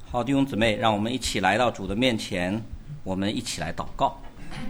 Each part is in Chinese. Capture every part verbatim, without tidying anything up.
好，弟兄姊妹，让我们一起来到主的面前，我们一起来祷告。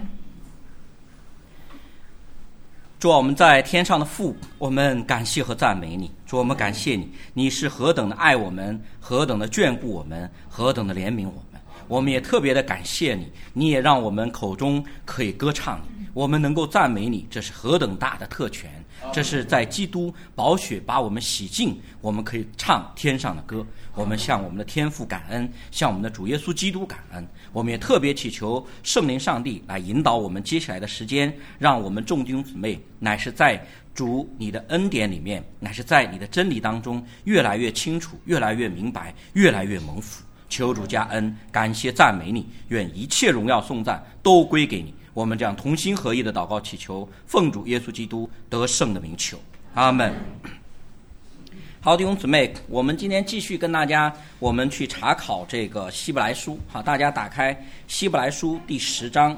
主啊，我们在天上的父，我们感谢和赞美你。主，我们感谢你，你是何等的爱我们，何等的眷顾我们，何等的怜悯我们。我们也特别的感谢你，你也让我们口中可以歌唱你，我们能够赞美你，这是何等大的特权。这是在基督宝血把我们洗净，我们可以唱天上的歌。我们向我们的天父感恩，向我们的主耶稣基督感恩。我们也特别祈求圣灵上帝来引导我们接下来的时间，让我们众弟兄姊妹乃是在主你的恩典里面，乃是在你的真理当中越来越清楚，越来越明白，越来越蒙福。求主加恩，感谢赞美你，愿一切荣耀颂赞都归给你。我们这样同心合意的祷告祈求，奉主耶稣基督得胜的名求，阿们。好，弟兄姊妹，我们今天继续跟大家，我们去查考这个希伯来书。好，大家打开希伯来书第十章。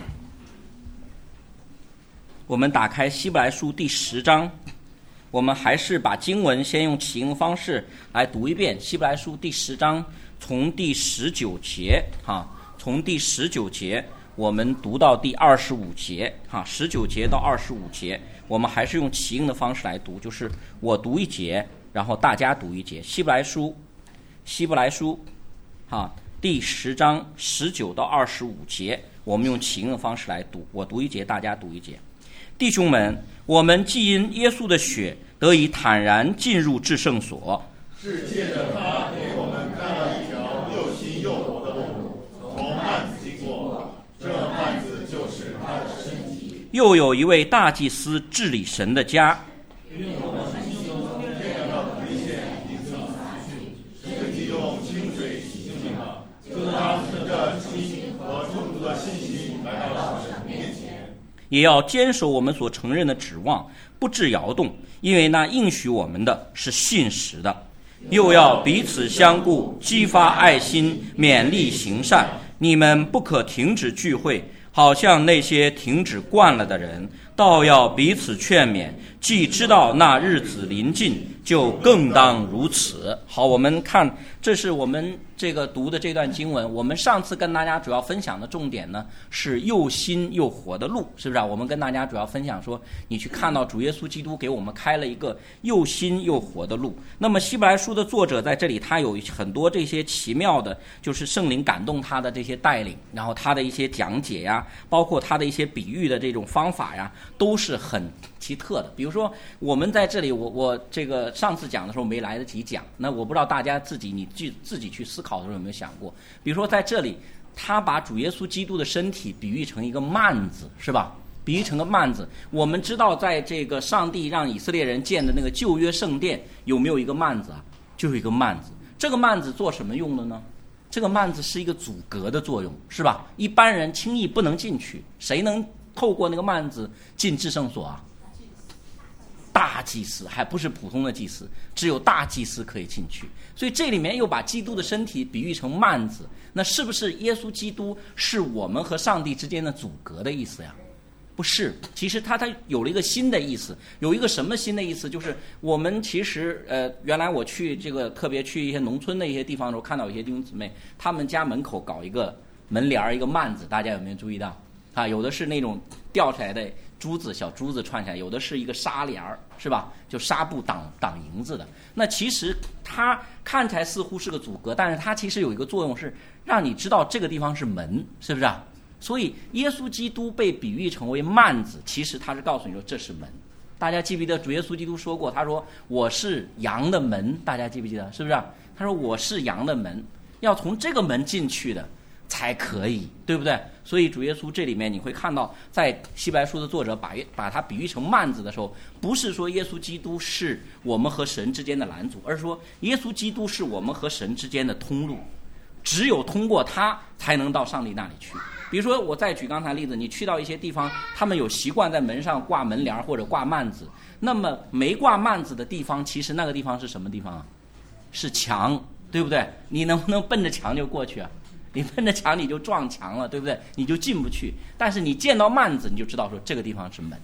我们打开希伯来书第十章，我们还是把经文先用启应方式来读一遍。希伯来书第十章，从第十九节，哈，从第十九节。我们读到第二十五节，哈，十九节到二十五节，我们还是用齐应的方式来读，就是我读一节，然后大家读一节。希伯来书，希伯来书，哈，第十章十九到二十五节，我们用齐应的方式来读，我读一节，大家读一节。弟兄们，我们既因耶稣的血得以坦然进入至圣所， 是借着他给我们开了一条又新又活的路，从幔子经过。这幔子就是他的身体。 又有一位大祭司治理神的家， 因我们心中这样的亏欠已经洒去，是既用清水洗净了，就当存着心和充足的信心来到神面前。 也要坚守我们所承认的指望，不致摇动，因为那应许我们的是信实的。又要彼此相顾，激发爱心，勉励行善。你们不可停止聚会，好像那些停止惯了的人，倒要彼此劝勉，既知道那日子临近，就更当如此。好，我们看，这是我们这个读的这段经文。我们上次跟大家主要分享的重点呢，是又新又活的路，是不是啊？我们跟大家主要分享说，你去看到主耶稣基督给我们开了一个又新又活的路。那么希伯来书的作者在这里，他有很多这些奇妙的，就是圣灵感动他的这些带领，然后他的一些讲解呀，包括他的一些比喻的这种方法呀，都是很奇特的。比如说我们在这里，我我这个上次讲的时候没来得及讲，那我不知道大家自己你自自己去思考的时候有没有想过，比如说在这里他把主耶稣基督的身体比喻成一个幔子，是吧？比喻成个幔子。我们知道在这个上帝让以色列人建的那个旧约圣殿有没有一个幔子啊？就是一个幔子。这个幔子做什么用的呢？这个幔子是一个阻隔的作用，是吧？一般人轻易不能进去，谁能透过那个幔子进至圣所啊？大祭司，还不是普通的祭司，只有大祭司可以进去。所以这里面又把基督的身体比喻成幔子，那是不是耶稣基督是我们和上帝之间的阻隔的意思呀？不是，其实它它有了一个新的意思。有一个什么新的意思？就是我们其实呃，原来我去这个特别去一些农村的一些地方的时候，看到有些弟兄姊妹他们家门口搞一个门帘一个幔子，大家有没有注意到啊？有的是那种吊起来的珠子，小珠子串起来，有的是一个纱帘儿，是吧？就纱布挡挡银子的。那其实它看起来似乎是个阻隔，但是它其实有一个作用，是让你知道这个地方是门，是不是啊？所以耶稣基督被比喻成为幔子，其实他是告诉你说这是门。大家记不记得主耶稣基督说过，他说我是羊的门，大家记不记得？是不是啊？他说我是羊的门，要从这个门进去的才可以，对不对？所以主耶稣这里面你会看到，在希伯来书的作者把把它比喻成幔子的时候，不是说耶稣基督是我们和神之间的拦阻，而是说耶稣基督是我们和神之间的通路，只有通过他才能到上帝那里去。比如说我再举刚才例子，你去到一些地方，他们有习惯在门上挂门帘或者挂幔子，那么没挂幔子的地方，其实那个地方是什么地方啊？是墙，对不对？你能不能奔着墙就过去啊？你奔着墙你就撞墙了，对不对？你就进不去。但是你见到幔子，你就知道说这个地方是门。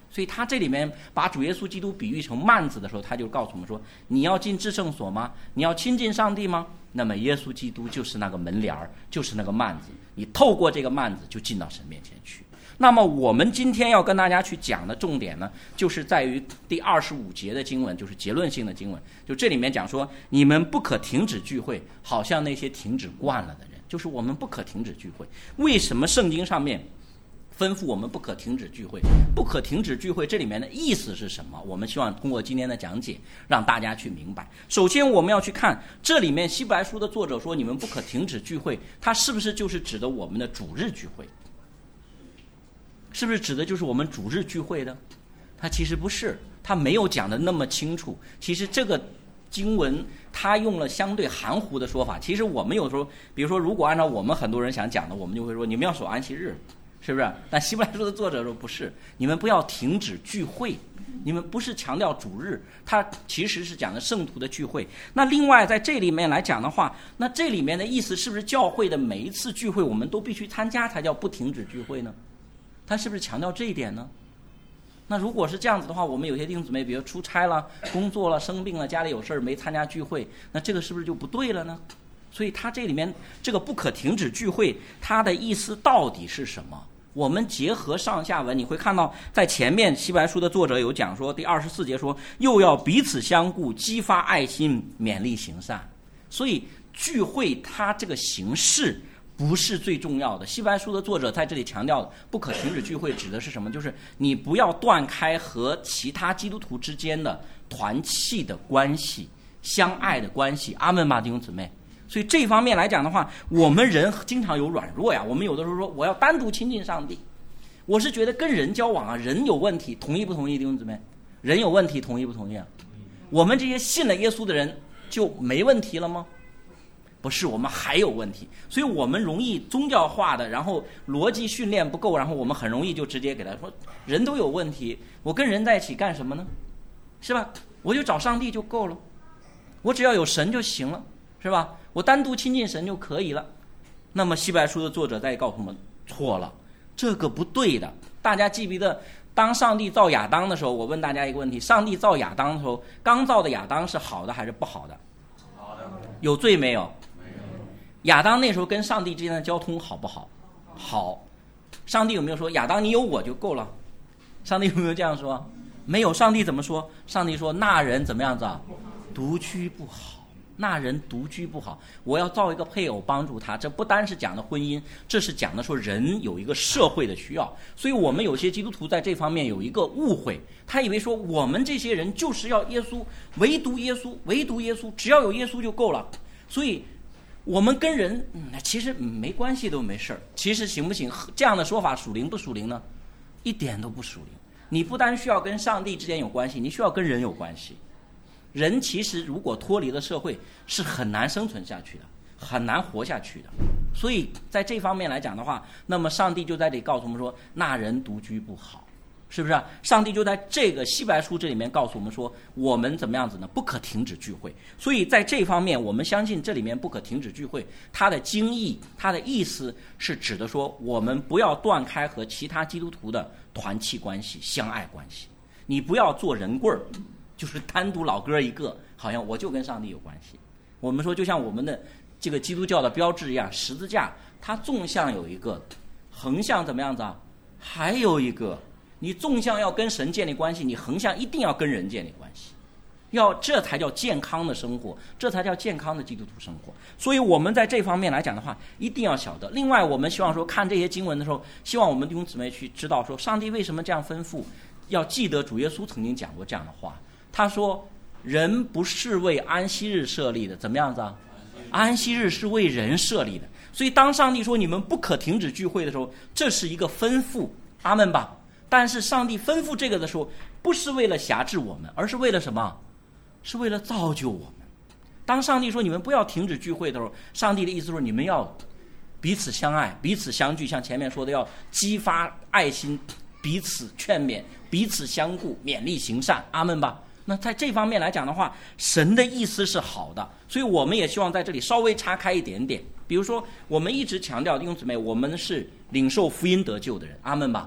所以他这里面把主耶稣基督比喻成幔子的时候，他就告诉我们说，你要进至圣所吗？你要亲近上帝吗？那么耶稣基督就是那个门帘，就是那个幔子，你透过这个幔子就进到神面前去。那么我们今天要跟大家去讲的重点呢，就是在于第二十五节的经文，就是结论性的经文。就这里面讲说，你们不可停止聚会，好像那些停止惯了的人，就是我们不可停止聚会。为什么圣经上面吩咐我们不可停止聚会？不可停止聚会这里面的意思是什么？我们希望通过今天的讲解让大家去明白。首先我们要去看这里面希伯来书的作者说你们不可停止聚会，它是不是就是指的我们的主日聚会？是不是指的就是我们主日聚会的？它其实不是，它没有讲的那么清楚。其实这个经文它用了相对含糊的说法。其实我们有时候，比如说如果按照我们很多人想讲的，我们就会说你们要守安息日，是不是？但希伯来书的作者说不是，你们不要停止聚会，你们不是强调主日，它其实是讲的圣徒的聚会。那另外在这里面来讲的话，那这里面的意思是不是教会的每一次聚会我们都必须参加才叫不停止聚会呢？他是不是强调这一点呢？那如果是这样子的话，我们有些弟兄姊妹比如出差了、工作了、生病了、家里有事儿没参加聚会，那这个是不是就不对了呢？所以他这里面这个不可停止聚会，它的意思到底是什么？我们结合上下文，你会看到在前面希伯来书的作者有讲说，第二十四节说，又要彼此相顾，激发爱心，勉励行善。所以聚会它这个形式不是最重要的。希伯来书的作者在这里强调的不可停止聚会指的是什么？就是你不要断开和其他基督徒之间的团契的关系、相爱的关系。阿们吧，弟兄姊妹。所以这方面来讲的话，我们人经常有软弱呀。我们有的时候说我要单独亲近上帝，我是觉得跟人交往啊，人有问题，同意不同意，弟兄姊妹？人有问题，同意不同意啊？我们这些信了耶稣的人就没问题了吗？不是，我们还有问题。所以我们容易宗教化的，然后逻辑训练不够，然后我们很容易就直接给他说人都有问题，我跟人在一起干什么呢？是吧？我就找上帝就够了，我只要有神就行了，是吧？我单独亲近神就可以了。那么希伯来书的作者在告诉我们错了，这个不对的。大家记不记得当上帝造亚当的时候，我问大家一个问题，上帝造亚当的时候，刚造的亚当是好的还是不好的？好的。有罪没有？亚当那时候跟上帝之间的交通好不好？好。上帝有没有说亚当你有我就够了？上帝有没有这样说？没有。上帝怎么说？上帝说那人怎么样子啊？独居不好，那人独居不好，我要造一个配偶帮助他。这不单是讲的婚姻，这是讲的说人有一个社会的需要。所以我们有些基督徒在这方面有一个误会，他以为说我们这些人就是要耶稣，唯独耶稣，唯独耶稣，只要有耶稣就够了。所以我们跟人、嗯、其实没关系都没事儿。其实行不行？这样的说法属灵不属灵呢？一点都不属灵。你不单需要跟上帝之间有关系，你需要跟人有关系。人其实如果脱离了社会是很难生存下去的，很难活下去的。所以在这方面来讲的话，那么上帝就在这里告诉我们说那人独居不好，是不是、啊、上帝就在这个希伯来书这里面告诉我们说我们怎么样子呢？不可停止聚会。所以在这方面我们相信这里面不可停止聚会，它的经义，它的意思是指的说我们不要断开和其他基督徒的团契关系、相爱关系。你不要做人棍儿，就是单独老哥一个，好像我就跟上帝有关系。我们说就像我们的这个基督教的标志一样，十字架它纵向有一个，横向怎么样子啊？还有一个。你纵向要跟神建立关系，你横向一定要跟人建立关系，要这才叫健康的生活，这才叫健康的基督徒生活。所以我们在这方面来讲的话，一定要晓得。另外我们希望说看这些经文的时候，希望我们弟兄姊妹去知道说上帝为什么这样吩咐。要记得主耶稣曾经讲过这样的话，他说人不是为安息日设立的，怎么样子啊？安息日是为人设立的。所以当上帝说你们不可停止聚会的时候，这是一个吩咐，阿们吧。但是上帝吩咐这个的时候，不是为了辖制我们，而是为了什么？是为了造就我们。当上帝说你们不要停止聚会的时候，上帝的意思说你们要彼此相爱，彼此相聚，像前面说的要激发爱心，彼此劝勉，彼此相顾，勉励行善，阿们吧。那在这方面来讲的话，神的意思是好的，所以我们也希望在这里稍微岔开一点点。比如说我们一直强调弟兄姊妹，我们是领受福音得救的人，阿们吧。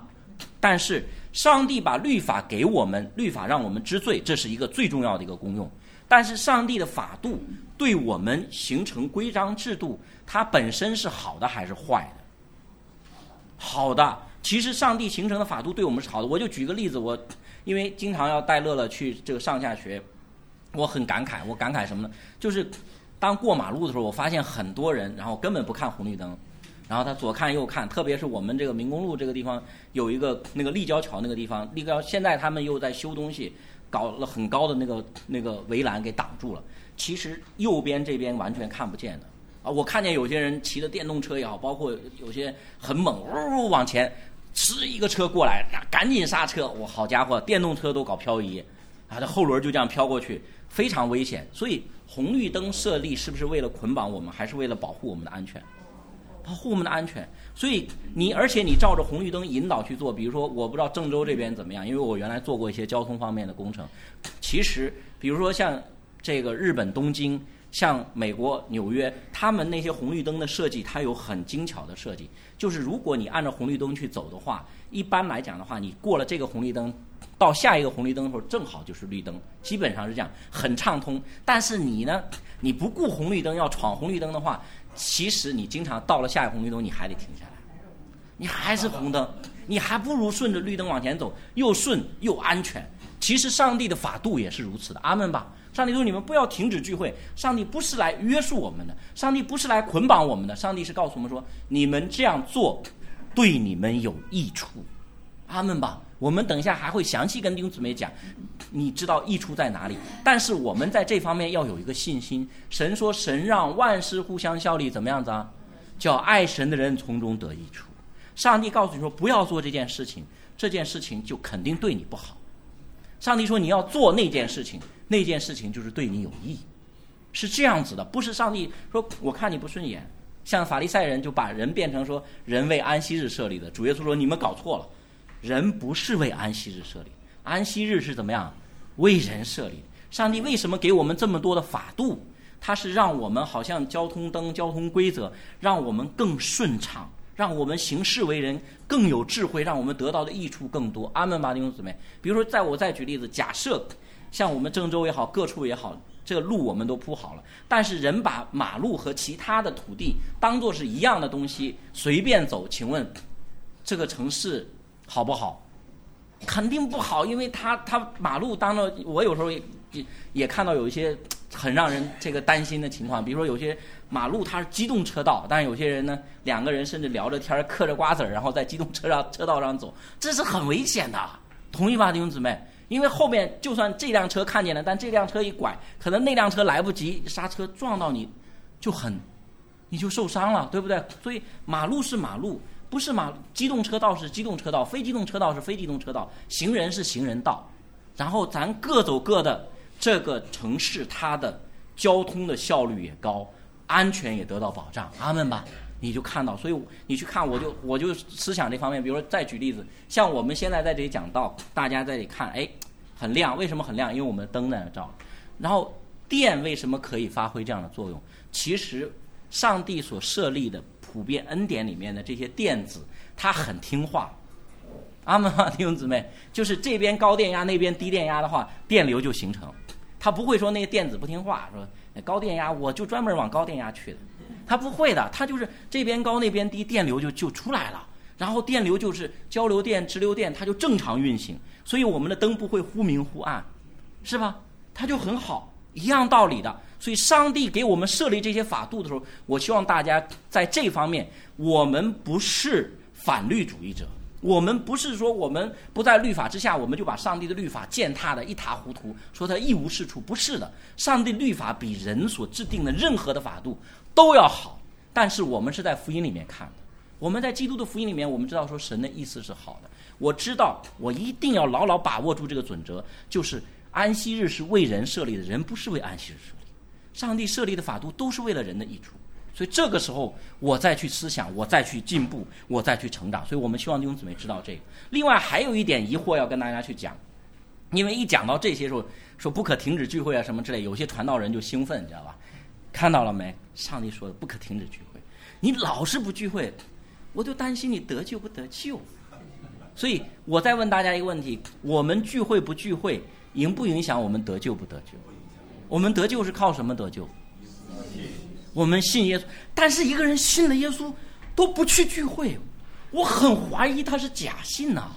但是上帝把律法给我们，律法让我们知罪，这是一个最重要的一个功用。但是上帝的法度对我们形成规章制度，它本身是好的还是坏的？好的。其实上帝形成的法度对我们是好的。我就举个例子，我因为经常要带乐乐去这个上下学，我很感慨。我感慨什么呢？就是当过马路的时候，我发现很多人然后根本不看红绿灯，然后他左看右看，特别是我们这个民工路这个地方有一个那个立交桥那个地方，立交现在他们又在修东西，搞了很高的那个那个围栏给挡住了。其实右边这边完全看不见的啊！我看见有些人骑的电动车也好，包括有些很猛，呜呜往前，呲一个车过来，赶紧刹车！我好家伙，电动车都搞漂移，啊，这后轮就这样飘过去，非常危险。所以红绿灯设立是不是为了捆绑我们，还是为了保护我们的安全？保护我们的安全。所以你而且你照着红绿灯引导去做，比如说我不知道郑州这边怎么样，因为我原来做过一些交通方面的工程。其实比如说像这个日本东京，像美国纽约，他们那些红绿灯的设计它有很精巧的设计，就是如果你按照红绿灯去走的话，一般来讲的话，你过了这个红绿灯到下一个红绿灯的时候正好就是绿灯，基本上是这样，很畅通。但是你呢，你不顾红绿灯要闯红绿灯的话，其实你经常到了下一个红绿灯你还得停下来，你还是红灯，你还不如顺着绿灯往前走，又顺又安全。其实上帝的法度也是如此的，阿们吧。上帝说你们不要停止聚会，上帝不是来约束我们的，上帝不是来捆绑我们的，上帝是告诉我们说你们这样做对你们有益处，阿们吧。我们等一下还会详细跟弟兄姊妹讲，你知道益处在哪里。但是我们在这方面要有一个信心，神说神让万事互相效力，怎么样子啊？叫爱神的人从中得益处。上帝告诉你说不要做这件事情，这件事情就肯定对你不好。上帝说你要做那件事情，那件事情就是对你有益，是这样子的。不是上帝说我看你不顺眼，像法利赛人就把人变成说人为安息日设立的。主耶稣说你们搞错了，人不是为安息日设立，安息日是怎么样为人设立。上帝为什么给我们这么多的法度？他是让我们好像交通灯交通规则让我们更顺畅，让我们行事为人更有智慧，让我们得到的益处更多。阿们吧，弟兄姊妹。比如说在我再举例子，假设像我们郑州也好，各处也好，这个路我们都铺好了，但是人把马路和其他的土地当作是一样的东西随便走，请问这个城市好不好？肯定不好，因为他他马路当着，我有时候也也也看到有一些很让人这个担心的情况，比如说有些马路它是机动车道，但是有些人呢，两个人甚至聊着天嗑着瓜子然后在机动车上车道上走，这是很危险的，同意吧，弟兄姊妹？因为后面就算这辆车看见了，但这辆车一拐，可能那辆车来不及刹车撞到你，就很你就受伤了，对不对？所以马路是马路，不是马机动车道是机动车道，非机动车道是非机动车道，行人是行人道。然后咱各走各的，这个城市它的交通的效率也高，安全也得到保障，阿们吧。你就看到，所以你去看，我就我就思想这方面。比如说再举例子，像我们现在在这里讲道，大家在这里看，哎，很亮，为什么很亮？因为我们的灯在那照。然后电为什么可以发挥这样的作用？其实上帝所设立的普遍恩典里面的这些电子，它很听话。阿们啊，弟兄姊妹，就是这边高电压，那边低电压的话，电流就形成。他不会说那个电子不听话，说高电压我就专门往高电压去的。他不会的，他就是这边高那边低，电流就就出来了，然后电流就是交流电直流电，它就正常运行，所以我们的灯不会忽明忽暗，是吧？它就很好，一样道理的。所以上帝给我们设立这些法度的时候，我希望大家在这方面，我们不是反律主义者，我们不是说我们不在律法之下，我们就把上帝的律法践踏的一塌糊涂，说它一无是处，不是的。上帝律法比人所制定的任何的法度都要好，但是我们是在福音里面看的，我们在基督的福音里面，我们知道说神的意思是好的。我知道我一定要牢牢把握住这个准则，就是安息日是为人设立的，人不是为安息日设立，上帝设立的法度都是为了人的益处。所以这个时候我再去思想，我再去进步，我再去成长。所以我们希望弟兄姊妹知道这个。另外还有一点疑惑要跟大家去讲，因为一讲到这些时候说不可停止聚会啊什么之类，有些传道人就兴奋，你知道吧？看到了没？上帝说的不可停止聚会，你老是不聚会，我就担心你得救不得救。 所以我再问大家一个问题，我们聚会不聚会影不影响我们得救不得救？我们得救是靠什么得救？我们信耶稣。但是一个人信了耶稣都不去聚会，我很怀疑他是假信啊。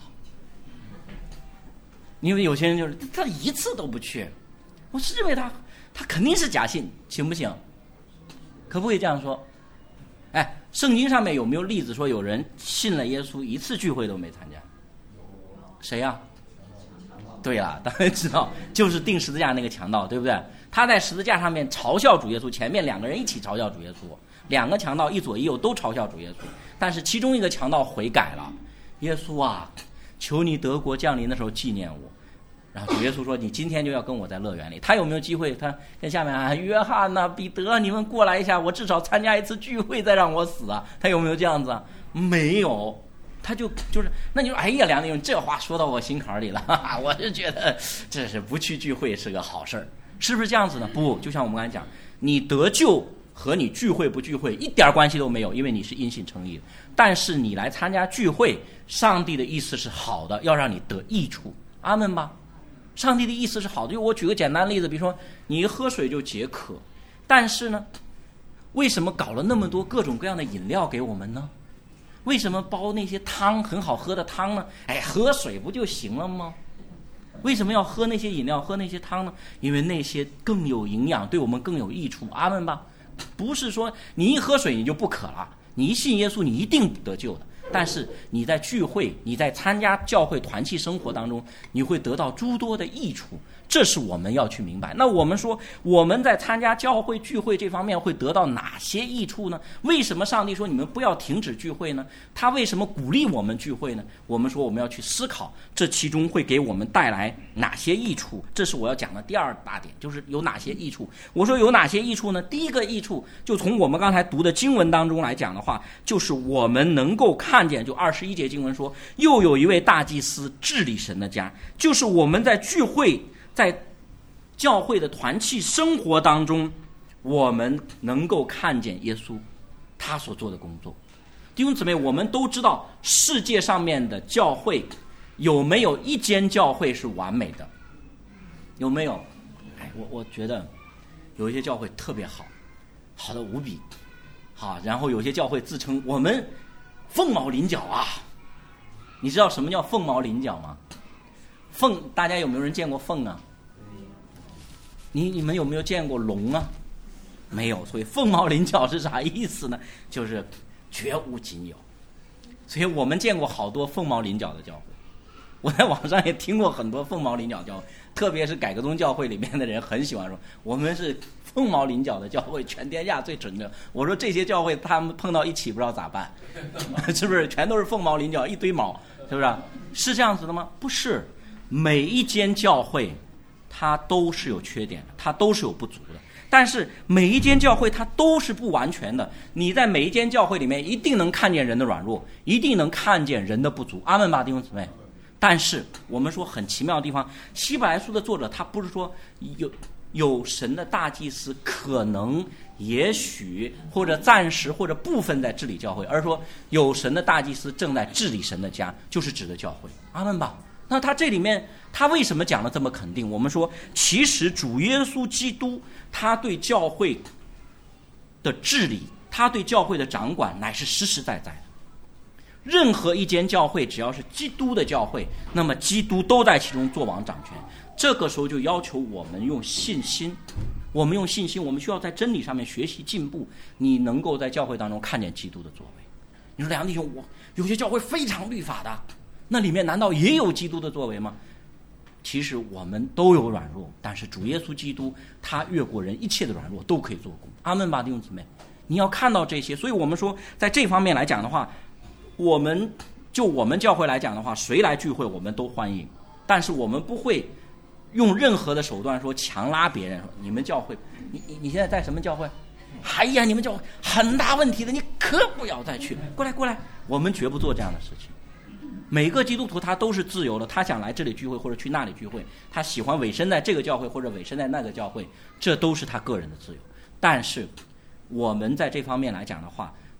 因为有些人就是他一次都不去，我是认为他他肯定是假信，行不行？可不可以这样说？哎，圣经上面有没有例子说有人信了耶稣一次聚会都没参加？谁呀、啊？对了，当然知道，就是钉十字架那个强盗，对不对？他在十字架上面嘲笑主耶稣，前面两个人一起嘲笑主耶稣，两个强盗一左一右都嘲笑主耶稣，但是其中一个强盗悔改了，耶稣啊，求你德国降临的时候纪念我。然后主耶稣说：“你今天就要跟我在乐园里。”他有没有机会？他跟下面啊，约翰呐、啊、彼得，你们过来一下，我至少参加一次聚会，再让我死啊？他有没有这样子啊？没有，他就就是，那你说，哎呀，梁弟兄，这话说到我心坎里了，哈哈，我就觉得这是不去聚会是个好事儿，是不是这样子呢？不，就像我们刚才讲，你得救和你聚会不聚会一点关系都没有，因为你是因信称义的。但是你来参加聚会，上帝的意思是好的，要让你得益处，阿们吧。上帝的意思是好的，就我举个简单的例子，比如说你一喝水就解渴，但是呢，为什么搞了那么多各种各样的饮料给我们呢？为什么包那些汤很好喝的汤呢？哎，喝水不就行了吗？为什么要喝那些饮料喝那些汤呢？因为那些更有营养，对我们更有益处，阿们吧。不是说你一喝水你就不渴了，你一信耶稣你一定得救的。但是你在聚会，你在参加教会团契生活当中，你会得到诸多的益处，这是我们要去明白。那我们说我们在参加教会聚会这方面会得到哪些益处呢？为什么上帝说你们不要停止聚会呢？他为什么鼓励我们聚会呢？我们说我们要去思考这其中会给我们带来哪些益处，这是我要讲的第二大点，就是有哪些益处。我说有哪些益处呢？第一个益处就从我们刚才读的经文当中来讲的话，就是我们能够看看见，就二十一节经文说，又有一位大祭司治理神的家，就是我们在聚会在教会的团契生活当中，我们能够看见耶稣他所做的工作。弟兄姊妹，我们都知道世界上面的教会有没有一间教会是完美的？有没有？哎，我我觉得有一些教会特别好，好的无比好，然后有些教会自称我们凤毛麟角啊。你知道什么叫凤毛麟角吗？凤，大家有没有人见过凤啊？你你们有没有见过龙啊？没有。所以凤毛麟角是啥意思呢？就是绝无仅有。所以我们见过好多凤毛麟角的教会，我在网上也听过很多凤毛麟角教会，特别是改革宗教会里面的人很喜欢说我们是凤毛麟角的教会，全天下最纯正。我说这些教会他们碰到一起不知道咋办，是不是全都是凤毛麟角一堆毛，是不是？是这样子的吗？不是，每一间教会它都是有缺点的，它都是有不足的，但是每一间教会它都是不完全的。你在每一间教会里面一定能看见人的软弱，一定能看见人的不足，阿们吧，弟兄姊妹。但是我们说很奇妙的地方，希伯来书的作者他不是说有有神的大祭司可能也许或者暂时或者部分在治理教会，而是说有神的大祭司正在治理神的家，就是指的教会，阿们吧。那他这里面他为什么讲得这么肯定？我们说其实主耶稣基督他对教会的治理，他对教会的掌管乃是实实在在的。任何一间教会只要是基督的教会，那么基督都在其中作王掌权。这个时候就要求我们用信心，我们用信心，我们需要在真理上面学习进步，你能够在教会当中看见基督的作为。你说梁弟兄，我有些教会非常律法的，那里面难道也有基督的作为吗？其实我们都有软弱，但是主耶稣基督他越过人一切的软弱都可以做工，阿们吧，弟兄姊妹。你要看到这些，所以我们说在这方面来讲的话，我们就我们教会来讲的话，谁来聚会我们都欢迎，但是我们不会用任何的手段说强拉别人，说你们教会，你你你现在在什么教会？哎呀，你们教会很大问题的，你可不要再去，过来过来，我们绝不做这样的事情。每个基督徒他都是自由的，他想来这里聚会或者去那里聚会，他喜欢委身在这个教会或者委身在那个教会，这都是他个人的自由。但是我们在这方面来讲的话，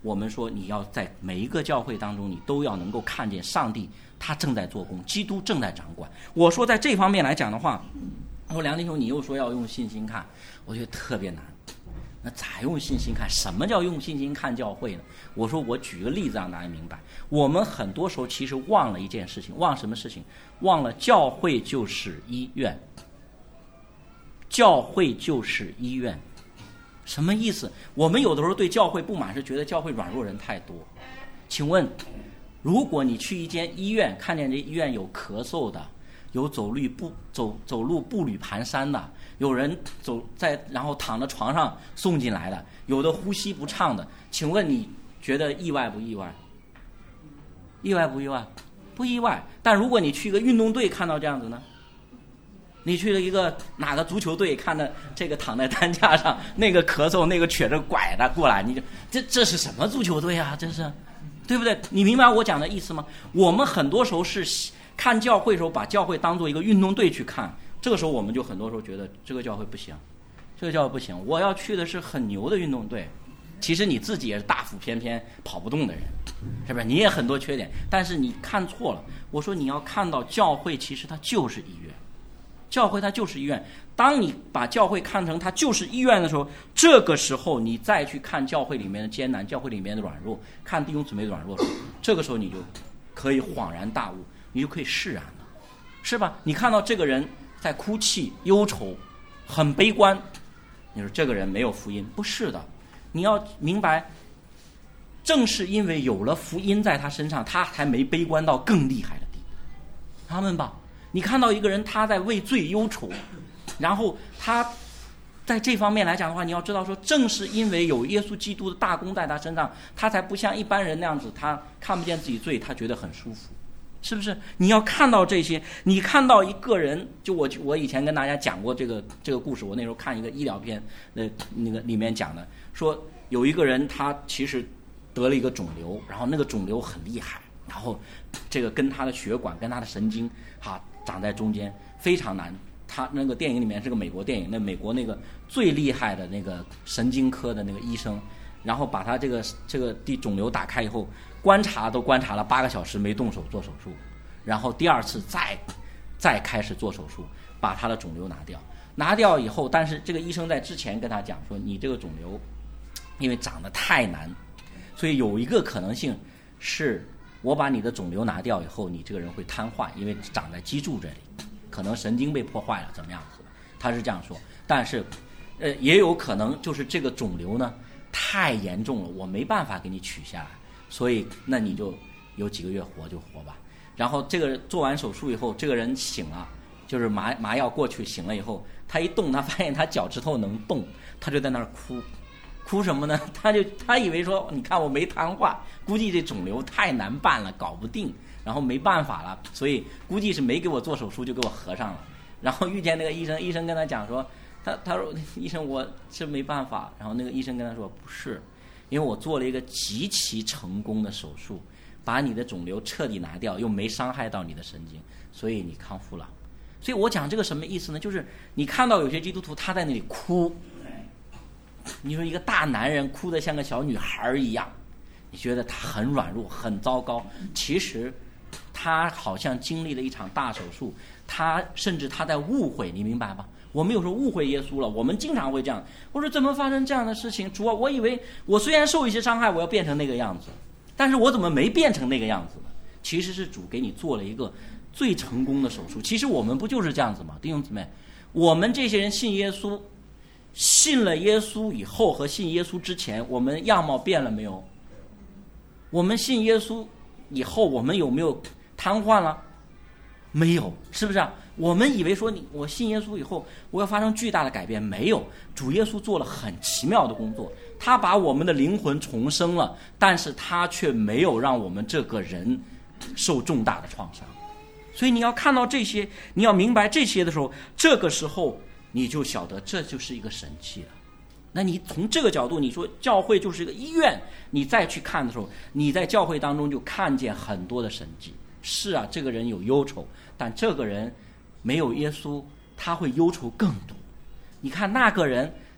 我们说你要在每一个教会当中，你都要能够看见上帝他正在做工，基督正在掌管。我说在这方面来讲的话，我说梁弟兄你又说要用信心看，我觉得特别难。那咋用信心看？什么叫用信心看教会呢？我说我举个例子让大家明白。我们很多时候其实忘了一件事情，忘什么事情？忘了教会就是医院。教会就是医院。什么意思？我们有的时候对教会不满，是觉得教会软弱人太多。请问，如果你去一间医院，看见这医院有咳嗽的，有走路不走走路步履蹒跚的，有人走在然后躺在床上送进来的，有的呼吸不畅的，请问你觉得意外不意外？意外不意外？不意外。但如果你去一个运动队看到这样子呢？你去了一个哪个足球队，看到这个躺在担架上，那个咳嗽，那个瘸着拐的过来，你就这这是什么足球队啊？这是，对不对？你明白我讲的意思吗？我们很多时候是看教会的时候，把教会当做一个运动队去看，这个时候我们就很多时候觉得这个教会不行，这个教会不行，我要去的是很牛的运动队。其实你自己也是大腹便便跑不动的人，是不是？你也很多缺点，但是你看错了。我说你要看到教会其实它就是医院。教会它就是医院，当你把教会看成它就是医院的时候，这个时候你再去看教会里面的艰难，教会里面的软弱，看弟兄姊妹的软弱，这个时候你就可以恍然大悟，你就可以释然了，是吧？你看到这个人在哭泣忧愁很悲观，你说这个人没有福音，不是的，你要明白，正是因为有了福音在他身上，他才没悲观到更厉害的地步。他们吧，你看到一个人他在为罪忧愁，然后他在这方面来讲的话，你要知道说，正是因为有耶稣基督的大功在他身上，他才不像一般人那样子，他看不见自己罪，他觉得很舒服，是不是？你要看到这些，你看到一个人，就我我以前跟大家讲过这个这个故事，我那时候看一个医疗片，那那个里面讲的，说有一个人他其实得了一个肿瘤，然后那个肿瘤很厉害，然后这个跟他的血管跟他的神经哈长在中间，非常难。他那个电影里面是个美国电影，那美国那个最厉害的那个神经科的那个医生，然后把他这个这个地肿瘤打开以后，观察都观察了八个小时没动手做手术，然后第二次再再开始做手术，把他的肿瘤拿掉。拿掉以后，但是这个医生在之前跟他讲说，你这个肿瘤因为长得太难，所以有一个可能性是我把你的肿瘤拿掉以后，你这个人会瘫痪，因为长在脊柱这里，可能神经被破坏了，怎么样子？他是这样说。但是，呃，也有可能就是这个肿瘤呢太严重了，我没办法给你取下来，所以那你就有几个月活就活吧。然后这个做完手术以后，这个人醒了，就是麻麻药过去，醒了以后，他一动，他发现他脚趾头能动，他就在那儿哭。哭什么呢？他就他以为说，你看我没瘫痪，估计这肿瘤太难办了，搞不定，然后没办法了，所以估计是没给我做手术就给我合上了。然后遇见那个医生，医生跟他讲说，他他说医生我是没办法。然后那个医生跟他说，不是，因为我做了一个极其成功的手术，把你的肿瘤彻底拿掉，又没伤害到你的神经，所以你康复了。所以我讲这个什么意思呢？就是你看到有些基督徒他在那里哭。你说一个大男人哭得像个小女孩一样，你觉得他很软弱很糟糕，其实他好像经历了一场大手术，他甚至他在误会，你明白吧？我们有时候误会耶稣了，我们经常会这样，我说怎么发生这样的事情？主啊，我以为我虽然受一些伤害，我要变成那个样子，但是我怎么没变成那个样子呢？其实是主给你做了一个最成功的手术。其实我们不就是这样子吗？弟兄姊妹，我们这些人信耶稣，信了耶稣以后和信耶稣之前，我们样貌变了没有？我们信耶稣以后，我们有没有瘫痪了？没有，是不是啊？我们以为说你我信耶稣以后，我要发生巨大的改变，没有。主耶稣做了很奇妙的工作，他把我们的灵魂重生了，但是他却没有让我们这个人受重大的创伤。所以你要看到这些，你要明白这些的时候，这个时候你就晓得这就是一个神迹了。那你从这个角度，你说教会就是一个医院，你再去看的时候，你在教会当中就看见很多的神迹。是啊，这个人有忧愁，但这个人没有耶稣，他会忧愁更多。你看那个人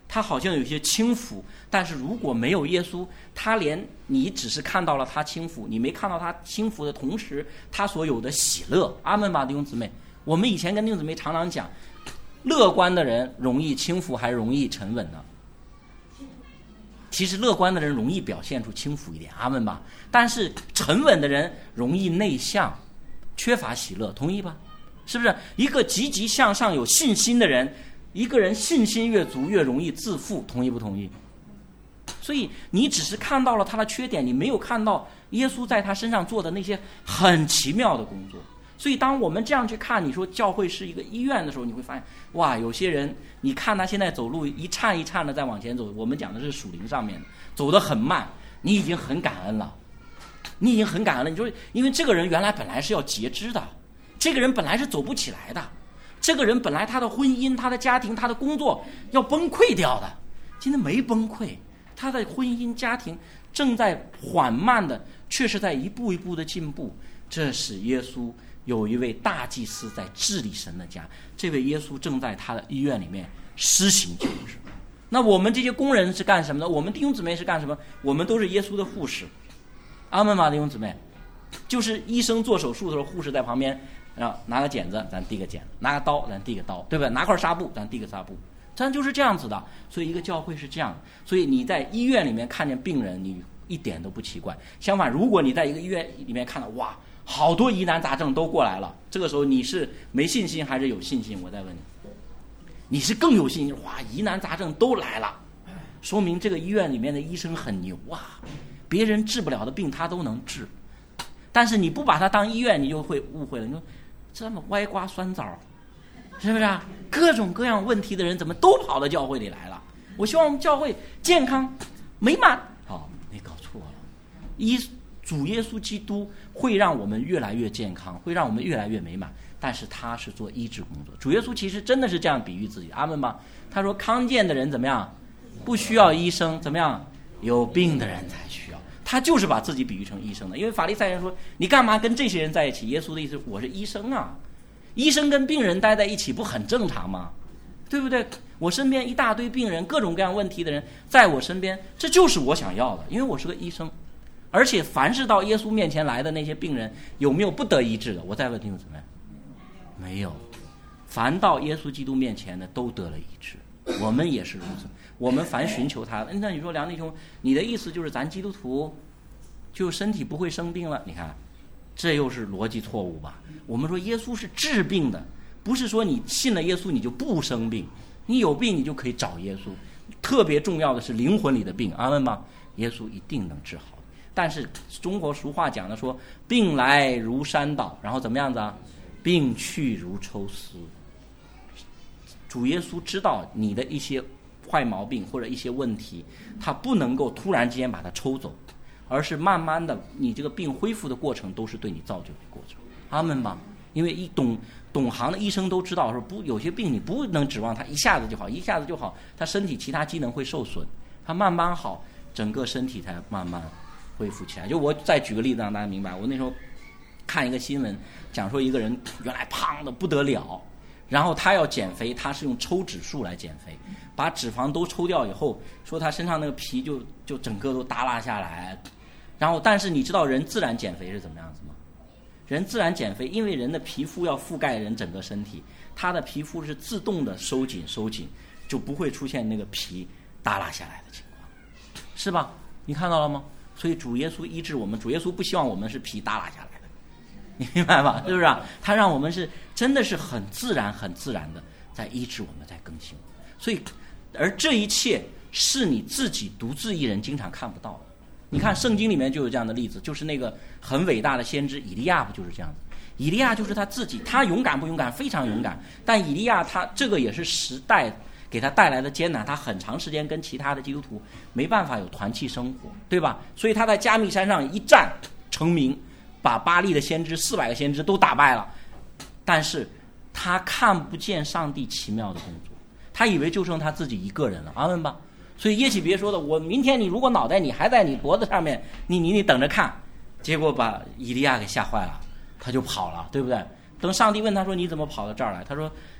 他好像有些轻浮，但是如果没有耶稣，他连你只是看到了他轻浮，你没看到他轻浮的同时他所有的喜乐。阿们吧，弟兄姊妹。我们以前跟弟兄姊妹常常讲，乐观的人容易轻浮还是容易沉稳呢？其实乐观的人容易表现出轻浮一点，阿们吧。但是沉稳的人容易内向，缺乏喜乐，同意吧？是不是？一个积极向上有信心的人，一个人信心越足越容易自负，同意不同意？所以你只是看到了他的缺点，你没有看到耶稣在他身上做的那些很奇妙的工作。所以当我们这样去看，你说教会是一个医院的时候，你会发现，哇，有些人你看他现在走路一颤一颤的在往前走，我们讲的是属灵上面走得很慢，你已经很感恩了，你已经很感恩了。你说因为这个人原来本来是要截肢的，这个人本来是走不起来的，这个人本来他的婚姻他的家庭他的工作要崩溃掉的，今天没崩溃，他的婚姻家庭正在缓慢的却是在一步一步的进步。这使耶稣有一位大祭司在治理神的家，这位耶稣正在他的医院里面施行救治。那我们这些工人是干什么的？我们弟兄姊妹是干什么？我们都是耶稣的护士。阿们吗，弟兄姊妹？就是医生做手术的时候，护士在旁边啊，拿个剪子咱递个剪子，拿个刀咱递个刀，对吧？拿块纱布咱递个纱布，咱就是这样子的。所以一个教会是这样，所以你在医院里面看见病人，你一点都不奇怪。相反，如果你在一个医院里面看到哇，好多疑难杂症都过来了，这个时候你是没信心还是有信心？我再问你，你是更有信心？哇，疑难杂症都来了，说明这个医院里面的医生很牛啊，别人治不了的病他都能治。但是你不把它当医院，你就会误会了。你说这么歪瓜酸枣，是不是啊？各种各样问题的人怎么都跑到教会里来了？我希望我们教会健康美满。好，你搞错了。医主耶稣基督会让我们越来越健康，会让我们越来越美满，但是他是做医治工作。主耶稣其实真的是这样比喻自己，阿们吧。他说康健的人怎么样？不需要医生，怎么样？有病的人才需要。他就是把自己比喻成医生的。因为法利赛人说你干嘛跟这些人在一起？耶稣的意思，我是医生啊，医生跟病人待在一起不很正常吗？对不对？我身边一大堆病人，各种各样问题的人在我身边，这就是我想要的，因为我是个医生。而且凡是到耶稣面前来的那些病人，有没有不得医治的？我再问弟兄姊妹，没有。凡到耶稣基督面前的都得了医治，我们也是如此。我们凡寻求他的，那你说梁弟兄，你的意思就是咱基督徒就身体不会生病了？你看，这又是逻辑错误吧？我们说耶稣是治病的，不是说你信了耶稣你就不生病，你有病你就可以找耶稣。特别重要的是灵魂里的病，阿们吗？耶稣一定能治好。但是中国俗话讲的说，病来如山倒，然后怎么样子啊？病去如抽丝。主耶稣知道你的一些坏毛病或者一些问题，他不能够突然之间把它抽走，而是慢慢的，你这个病恢复的过程都是对你造就的过程。阿们吧。因为一懂懂行的医生都知道，说不，有些病你不能指望他一下子就好，一下子就好，他身体其他机能会受损，他慢慢好，整个身体才慢慢恢复起来。就我再举个例子让大家明白，我那时候看一个新闻，讲说一个人原来胖的不得了，然后他要减肥，他是用抽脂术来减肥，把脂肪都抽掉以后，说他身上那个皮就就整个都耷拉下来。然后但是你知道人自然减肥是怎么样子吗？人自然减肥，因为人的皮肤要覆盖人整个身体，他的皮肤是自动的收紧收紧，就不会出现那个皮耷拉下来的情况，是吧？你看到了吗？所以主耶稣医治我们，主耶稣不希望我们是皮耷拉下来的，你明白吧？是不是啊？他让我们是真的是很自然很自然的在医治我们，在更新。所以而这一切是你自己独自一人经常看不到的。你看圣经里面就有这样的例子，就是那个很伟大的先知以利亚，不就是这样子？以利亚就是他自己，他勇敢不勇敢？非常勇敢。但以利亚他这个也是时代给他带来的艰难，他很长时间跟其他的基督徒没办法有团契生活，对吧？所以他在加密山上一战成名，把巴力的先知四百个先知都打败了。但是他看不见上帝奇妙的工作，他以为就剩他自己一个人了。阿们吧。所以耶洗别说的，我明天你如果脑袋你还在你脖子上面，你你你等着看。结果把以利亚给吓坏了，他就跑了，对不对？等上帝问他说你怎么跑到这儿来，他说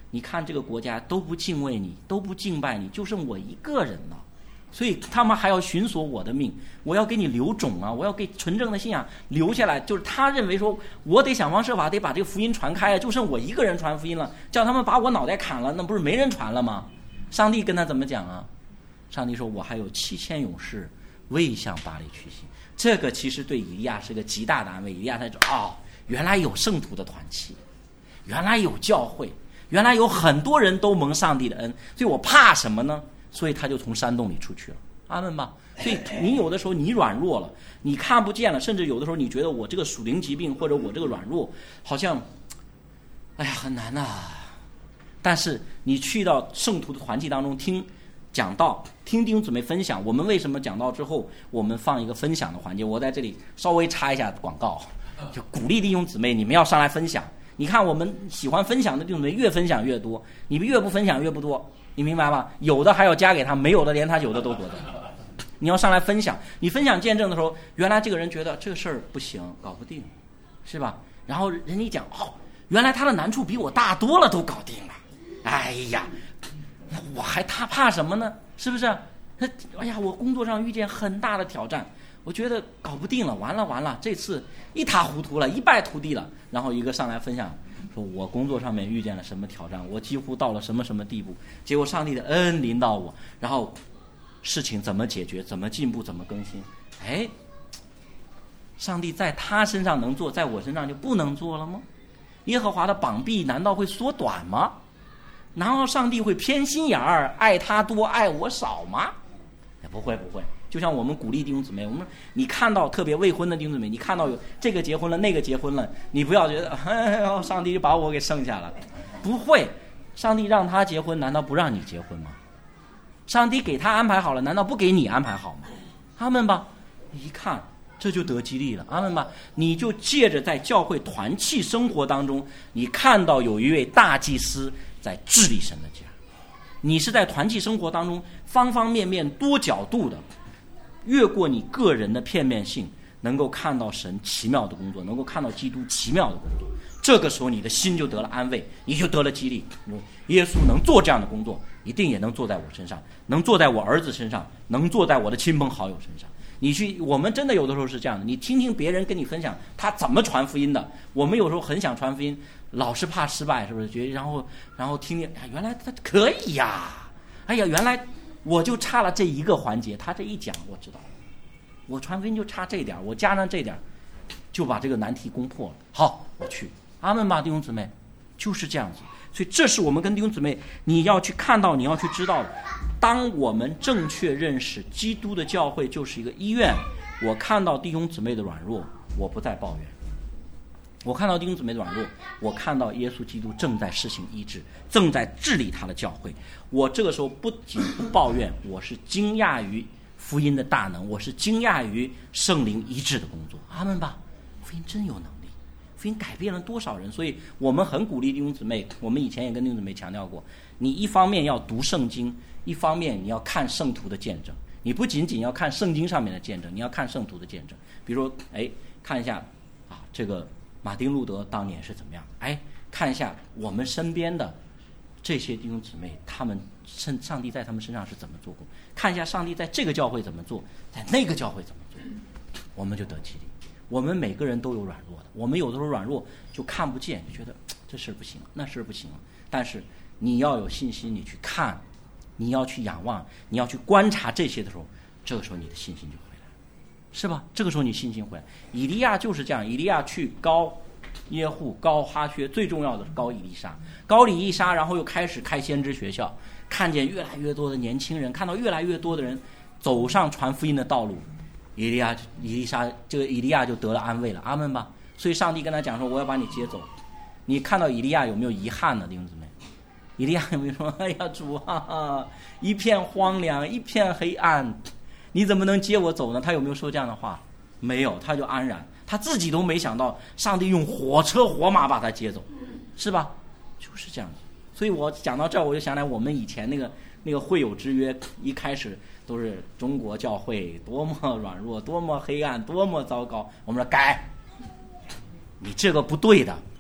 你看这个国家都不敬畏你，都不敬拜你，就剩我一个人了。所以他们还要寻索我的命，我要给你留种啊，我要给纯正的信仰留下来。就是他认为说，我得想方设法得把这个福音传开啊，就剩我一个人传福音了，叫他们把我脑袋砍了，那不是没人传了吗？上帝跟他怎么讲啊？上帝说，我还有七千勇士未向巴黎去行。这个其实对以利亚是个极大的安慰。以利亚才说，哦，原来有圣徒的团契，原来有教会，原来有很多人都蒙上帝的恩，所以我怕什么呢？所以他就从山洞里出去了。阿们吧。所以你有的时候你软弱了，你看不见了，甚至有的时候你觉得我这个属灵疾病或者我这个软弱好像哎呀很难啊。但是你去到圣徒的团契当中听讲道，听弟兄姊妹分享。我们为什么讲道之后我们放一个分享的环节？我在这里稍微插一下广告，就鼓励弟兄姊妹你们要上来分享。你看我们喜欢分享的弟兄姊妹越分享越多，你们越不分享越不多，你明白吧？有的还要加给他，没有的连他有的都得到。你要上来分享，你分享见证的时候，原来这个人觉得这个事儿不行，搞不定，是吧？然后人家一讲，哦，原来他的难处比我大多了，都搞定了。哎呀，我还他怕什么呢？是不是？哎呀，我工作上遇见很大的挑战，我觉得搞不定了，完了完了，这次一塌糊涂了，一败涂地了。然后一个上来分享，说我工作上面遇见了什么挑战，我几乎到了什么什么地步，结果上帝的恩临到我，然后事情怎么解决，怎么进步，怎么更新。哎，上帝在他身上能做，在我身上就不能做了吗？耶和华的膀臂难道会缩短吗？难道上帝会偏心眼儿，爱他多爱我少吗？不会不会。就像我们鼓励弟兄姊妹，我们你看到特别未婚的弟兄姊妹，你看到有这个结婚了那个结婚了，你不要觉得哎呦上帝就把我给剩下了。不会，上帝让他结婚难道不让你结婚吗？上帝给他安排好了难道不给你安排好吗？阿们吧。一看这就得激励了，阿们吧。你就借着在教会团契生活当中，你看到有一位大祭司在治理神的家，你是在团契生活当中方方面面多角度的越过你个人的片面性，能够看到神奇妙的工作，能够看到基督奇妙的工作。这个时候你的心就得了安慰，你就得了激励。耶稣能做这样的工作，一定也能做在我身上，能做在我儿子身上，能做在我的亲朋好友身上。你去，我们真的有的时候是这样的，你听听别人跟你分享他怎么传福音的。我们有时候很想传福音，老是怕失败，是不是？觉得然后然后听听，哎，原来他可以呀！哎呀，原来我就差了这一个环节，他这一讲我知道了，我传福音就差这点，我加上这点，就把这个难题攻破了。好，我去，阿们吧，弟兄姊妹，就是这样子。所以这是我们跟弟兄姊妹你要去看到，你要去知道的。当我们正确认识基督的教会就是一个医院，我看到弟兄姊妹的软弱，我不再抱怨。我看到弟兄姊妹的软弱，我看到耶稣基督正在施行医治，正在治理他的教会。我这个时候不仅不抱怨，我是惊讶于福音的大能，我是惊讶于圣灵医治的工作。阿们吧，福音真有能力，福音改变了多少人。所以我们很鼓励弟兄姊妹，我们以前也跟弟兄姊妹强调过，你一方面要读圣经，一方面你要看圣徒的见证。你不仅仅要看圣经上面的见证，你要看圣徒的见证。比如哎，看一下啊，这个马丁路德当年是怎么样，哎，看一下我们身边的这些弟兄姊妹，他们上帝在他们身上是怎么做工，看一下上帝在这个教会怎么做，在那个教会怎么做，我们就得激励。我们每个人都有软弱的，我们有的时候软弱就看不见，就觉得这事不行，那事不行。但是你要有信心，你去看，你要去仰望，你要去观察这些的时候，这个时候你的信心就回来了，是吧？这个时候你信心回来。以利亚就是这样，以利亚去高耶户、高哈薛，最重要的是高以利沙，高以利沙，然后又开始开先知学校，看见越来越多的年轻人，看到越来越多的人走上传福音的道路，以利亚、以利沙，这个以利亚就得了安慰了，阿们吧。所以上帝跟他讲说，我要把你接走。你看到以利亚有没有遗憾呢，弟兄姊妹？以利亚有没有说，哎呀主啊，一片荒凉，一片黑暗，你怎么能接我走呢？他有没有说这样的话？没有，他就安然，他自己都没想到上帝用火车火马把他接走，是吧？就是这样子。所以我讲到这儿，我就想来我们以前那个那个会友之约，一开始都是中国教会多么软弱，多么黑暗，多么糟糕，我们说改，你这个不对的，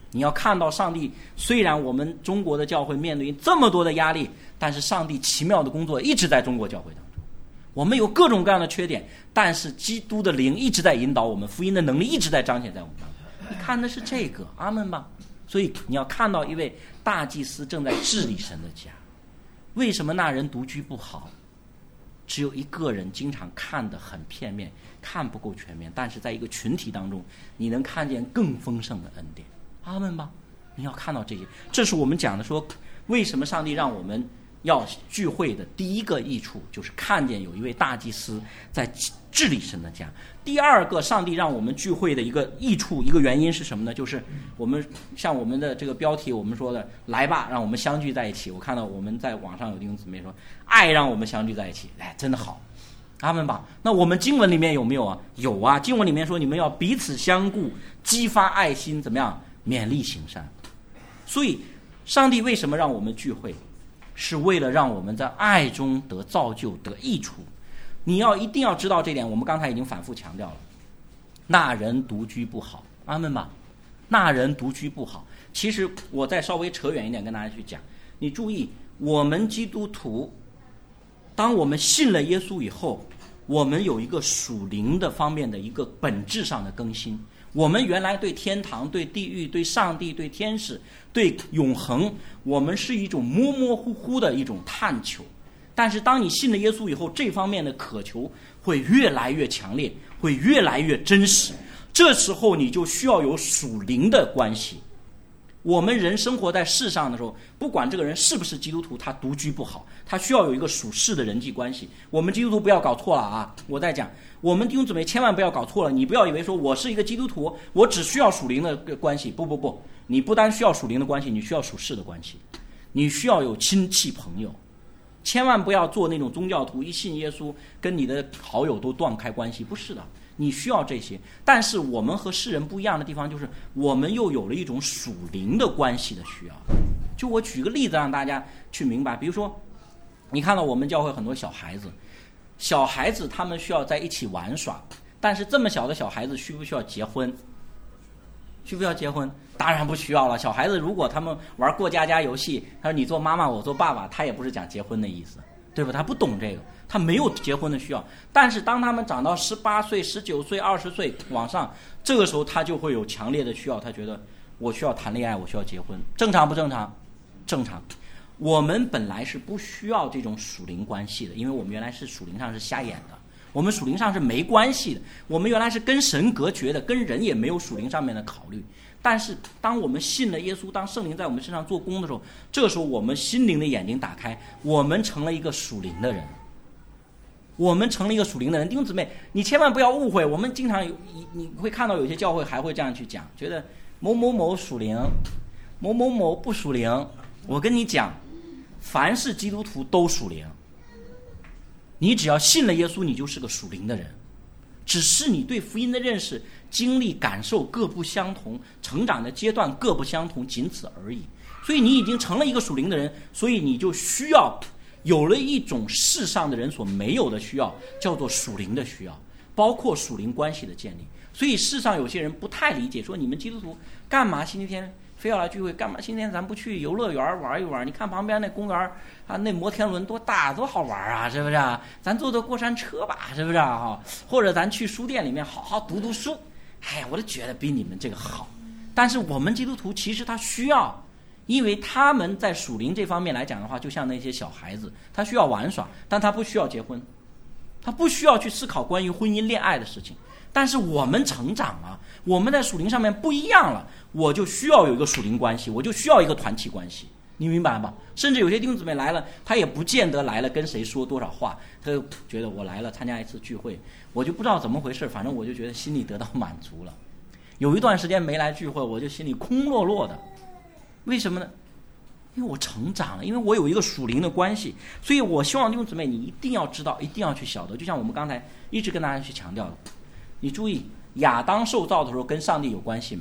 你要看到上帝，虽然我们中国的教会面对这么多的压力，但是上帝奇妙的工作一直在中国教会当中。我们有各种各样的缺点，但是基督的灵一直在引导我们，福音的能力一直在彰显在我们当中。你看的是这个，阿们吧。所以你要看到一位大祭司正在治理神的家。为什么那人独居不好？只有一个人经常看得很片面，看不够全面，但是在一个群体当中，你能看见更丰盛的恩典。阿们吧。你要看到这些，这是我们讲的说，为什么上帝让我们要聚会的第一个益处，就是看见有一位大祭司在治理神的家。第二个，上帝让我们聚会的一个益处，一个原因是什么呢？就是我们像我们的这个标题我们说的，来吧，让我们相聚在一起。我看到我们在网上有弟兄姊妹说，爱让我们相聚在一起，哎，真的好，阿们吧。那我们经文里面有没有啊？有啊，经文里面说你们要彼此相顾，激发爱心，怎么样？勉励行善。所以上帝为什么让我们聚会，是为了让我们在爱中得造就，得益处。你要一定要知道这点，我们刚才已经反复强调了。那人独居不好，阿们吧。那人独居不好。其实我再稍微扯远一点跟大家去讲，你注意，我们基督徒当我们信了耶稣以后，我们有一个属灵的方面的一个本质上的更新。我们原来对天堂、对地狱、对上帝、对天使、对永恒，我们是一种模模糊糊的一种探求。但是当你信了耶稣以后，这方面的渴求会越来越强烈，会越来越真实。这时候你就需要有属灵的关系。我们人生活在世上的时候，不管这个人是不是基督徒，他独居不好，他需要有一个属世的人际关系。我们基督徒不要搞错了啊！我在讲，我们弟兄姊妹千万不要搞错了。你不要以为说我是一个基督徒，我只需要属灵的关系。不不不，你不单需要属灵的关系，你需要属世的关系，你需要有亲戚朋友。千万不要做那种宗教徒，一信耶稣跟你的好友都断开关系，不是的。你需要这些，但是我们和世人不一样的地方就是，我们又有了一种属灵的关系的需要。就我举个例子让大家去明白，比如说，你看到我们教会很多小孩子，小孩子他们需要在一起玩耍，但是这么小的小孩子需不需要结婚？需不需要结婚？当然不需要了。小孩子如果他们玩过家家游戏，他说你做妈妈我做爸爸，他也不是讲结婚的意思，对吧？他不懂这个，他没有结婚的需要。但是当他们长到十八岁、十九岁、二十岁往上，这个时候他就会有强烈的需要，他觉得我需要谈恋爱，我需要结婚，正常不正常？正常。我们本来是不需要这种属灵关系的，因为我们原来是属灵上是瞎眼的，我们属灵上是没关系的，我们原来是跟神隔绝的，跟人也没有属灵上面的考虑。但是当我们信了耶稣，当圣灵在我们身上做工的时候，这个时候我们心灵的眼睛打开，我们成了一个属灵的人，我们成了一个属灵的人。弟兄姊妹，你千万不要误会，我们经常有你会看到有些教会还会这样去讲，觉得某某某属灵，某某某不属灵。我跟你讲，凡是基督徒都属灵，你只要信了耶稣，你就是个属灵的人。只是你对福音的认识、经历、感受各不相同，成长的阶段各不相同，仅此而已。所以你已经成了一个属灵的人，所以你就需要有了一种世上的人所没有的需要，叫做属灵的需要，包括属灵关系的建立。所以世上有些人不太理解，说你们基督徒干嘛星期天非要来聚会？干嘛星期天咱不去游乐园玩一玩？你看旁边那公园啊，那摩天轮多大，多好玩啊，是不是啊？咱坐坐过山车吧，是不是啊？或者咱去书店里面好好读读书。哎，我都觉得比你们这个好。但是我们基督徒其实他需要，因为他们在属灵这方面来讲的话，就像那些小孩子，他需要玩耍，但他不需要结婚，他不需要去思考关于婚姻恋爱的事情。但是我们成长了，我们在属灵上面不一样了，我就需要有一个属灵关系，我就需要一个团体关系，你明白吧？甚至有些弟兄姊妹来了，他也不见得来了跟谁说多少话，他就觉得我来了参加一次聚会，我就不知道怎么回事，反正我就觉得心里得到满足了。有一段时间没来聚会，我就心里空落落的。为什么呢？因为我成长了，因为我有一个属灵的关系。所以我希望弟兄姊妹你一定要知道，一定要去晓得，就像我们刚才一直跟大家去强调的，你注意亚当受造的时候跟上帝有关系没？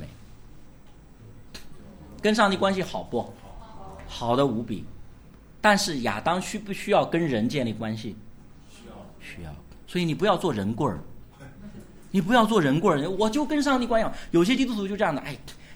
跟上帝关系好不好？的无比。但是亚当需不需要跟人建立关系？需要，需要。所以你不要做人棍儿，你不要做人棍儿，我就跟上帝关系好。有些基督徒就这样的，哎，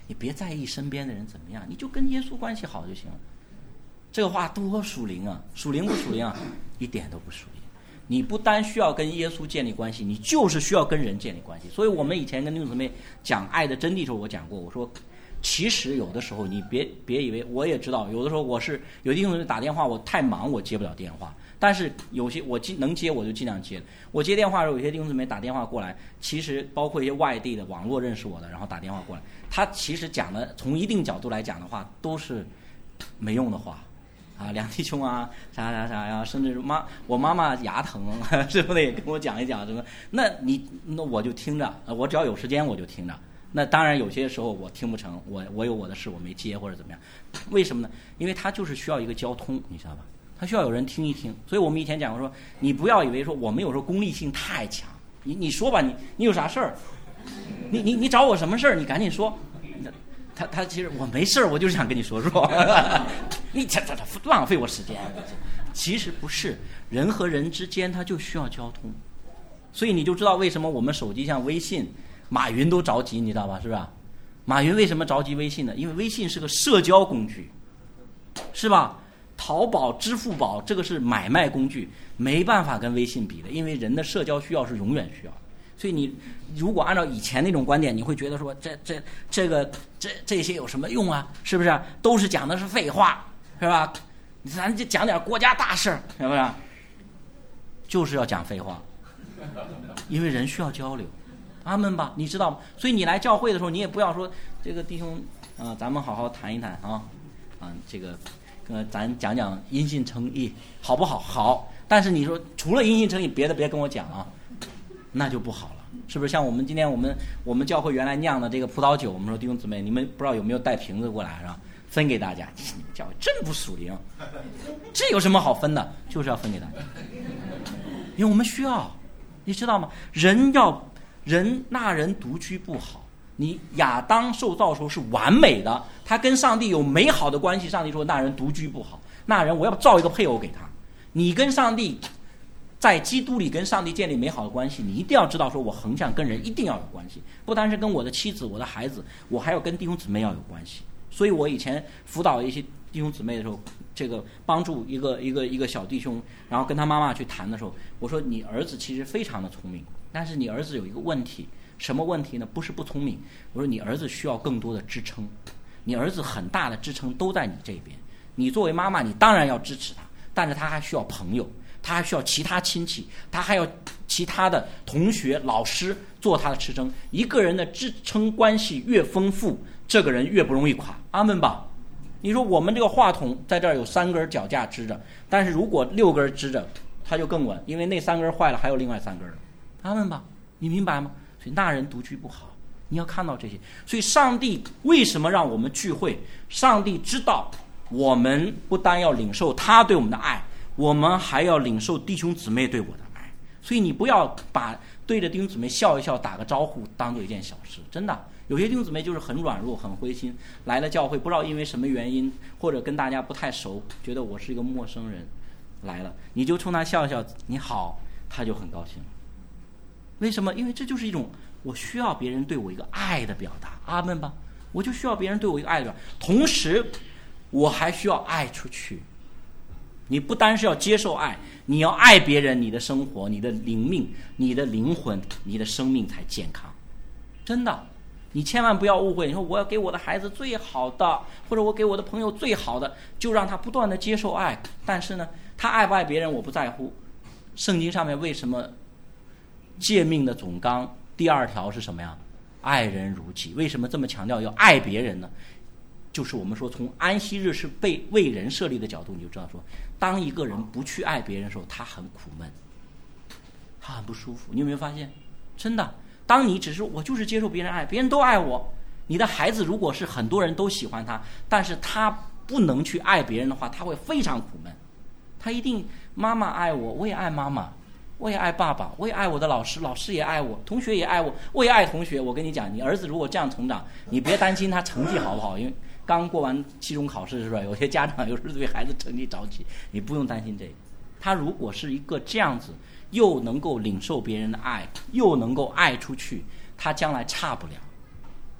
你别在意身边的人怎么样，你就跟耶稣关系好就行了。这个话多属灵啊，属灵不属灵啊？一点都不属灵。你不单需要跟耶稣建立关系，你就是需要跟人建立关系。所以我们以前跟弟兄姊妹讲爱的真谛的时候，我讲过，我说其实有的时候你别别以为，我也知道有的时候我是有弟兄姊妹打电话，我太忙我接不了电话，但是有些我能接我就尽量接。我接电话的时候，有些弟兄姊妹打电话过来，其实包括一些外地的网络认识我的，然后打电话过来，他其实讲的从一定角度来讲的话都是没用的话啊，梁弟兄啊，啥啥啥呀，甚至妈我妈妈牙疼，是不是也跟我讲一讲什么？那你那我就听着，我只要有时间我就听着。那当然有些时候我听不成，我我有我的事我没接或者怎么样，为什么呢？因为他就是需要一个交通，你知道吧？他需要有人听一听。所以我们以前讲过说，你不要以为说我们有时候功利性太强，你你说吧，你你有啥事儿？你你你找我什么事儿？你赶紧说。他他其实我没事儿，我就是想跟你说说，你这这这浪费我时间。其实不是，人和人之间他就需要交通，所以你就知道为什么我们手机像微信，马云都着急，你知道吧？是吧？马云为什么着急微信呢？因为微信是个社交工具，是吧？淘宝、支付宝这个是买卖工具，没办法跟微信比的，因为人的社交需要是永远需要的。所以你如果按照以前那种观点，你会觉得说这这这个这这些有什么用啊？是不是？都是讲的是废话，是吧？咱就讲点国家大事，是不是？就是要讲废话，因为人需要交流。阿们吧，你知道吗？所以你来教会的时候，你也不要说这个弟兄啊、呃，咱们好好谈一谈啊啊，这个呃，咱讲讲因信称义好不好？好。但是你说除了因信称义，别的别跟我讲啊。那就不好了，是不是？像我们今天我们我们教会原来酿的这个葡萄酒，我们说弟兄姊妹，你们不知道有没有带瓶子过来是吧？分给大家，你们教会真不属灵，这有什么好分的？就是要分给大家，因为我们需要，你知道吗？人要人那人独居不好。你亚当受造的时候是完美的，他跟上帝有美好的关系。上帝说那人独居不好，那人我要造一个配偶给他。你跟上帝。在基督里跟上帝建立美好的关系，你一定要知道说我横向跟人一定要有关系，不单是跟我的妻子我的孩子，我还要跟弟兄姊妹要有关系。所以我以前辅导一些弟兄姊妹的时候，这个帮助一个一个一个小弟兄，然后跟他妈妈去谈的时候，我说你儿子其实非常的聪明，但是你儿子有一个问题，什么问题呢？不是不聪明，我说你儿子需要更多的支撑，你儿子很大的支撑都在你这边，你作为妈妈你当然要支持他，但是他还需要朋友，他还需要其他亲戚，他还要其他的同学老师做他的支撑。一个人的支撑关系越丰富，这个人越不容易垮。阿们吧。你说我们这个话筒在这儿有三根脚架支着，但是如果六根支着它就更稳，因为那三根坏了还有另外三根了。阿们吧，你明白吗？所以那人独居不好，你要看到这些。所以上帝为什么让我们聚会？上帝知道我们不单要领受他对我们的爱，我们还要领受弟兄姊妹对我的爱。所以你不要把对着弟兄姊妹笑一笑打个招呼当做一件小事，真的。有些弟兄姊妹就是很软弱很灰心，来了教会不知道因为什么原因，或者跟大家不太熟，觉得我是一个陌生人来了，你就冲他笑笑你好，他就很高兴。为什么？因为这就是一种我需要别人对我一个爱的表达。阿们吧，我就需要别人对我一个爱的表达，同时我还需要爱出去。你不单是要接受爱，你要爱别人，你的生活、你的灵命、你的灵魂、你的生命才健康。真的，你千万不要误会，你说我要给我的孩子最好的，或者我给我的朋友最好的，就让他不断的接受爱。但是呢，他爱不爱别人我不在乎。圣经上面为什么诫命的总纲第二条是什么呀？爱人如己。为什么这么强调要爱别人呢？就是我们说从安息日是被为人设立的角度，你就知道说，当一个人不去爱别人的时候，他很苦闷，他很不舒服。你有没有发现？真的，当你只是我就是接受别人爱，别人都爱我，你的孩子如果是很多人都喜欢他，但是他不能去爱别人的话，他会非常苦闷。他一定妈妈爱我，我也爱妈妈，我也爱爸爸，我也爱我的老师，老师也爱我，同学也爱我，我也爱同学。我跟你讲，你儿子如果这样成长，你别担心他成绩好不好，因为刚过完期中考试是吧？有些家长有时候对孩子成绩着急，你不用担心这个。他如果是一个这样子，又能够领受别人的爱，又能够爱出去，他将来差不了。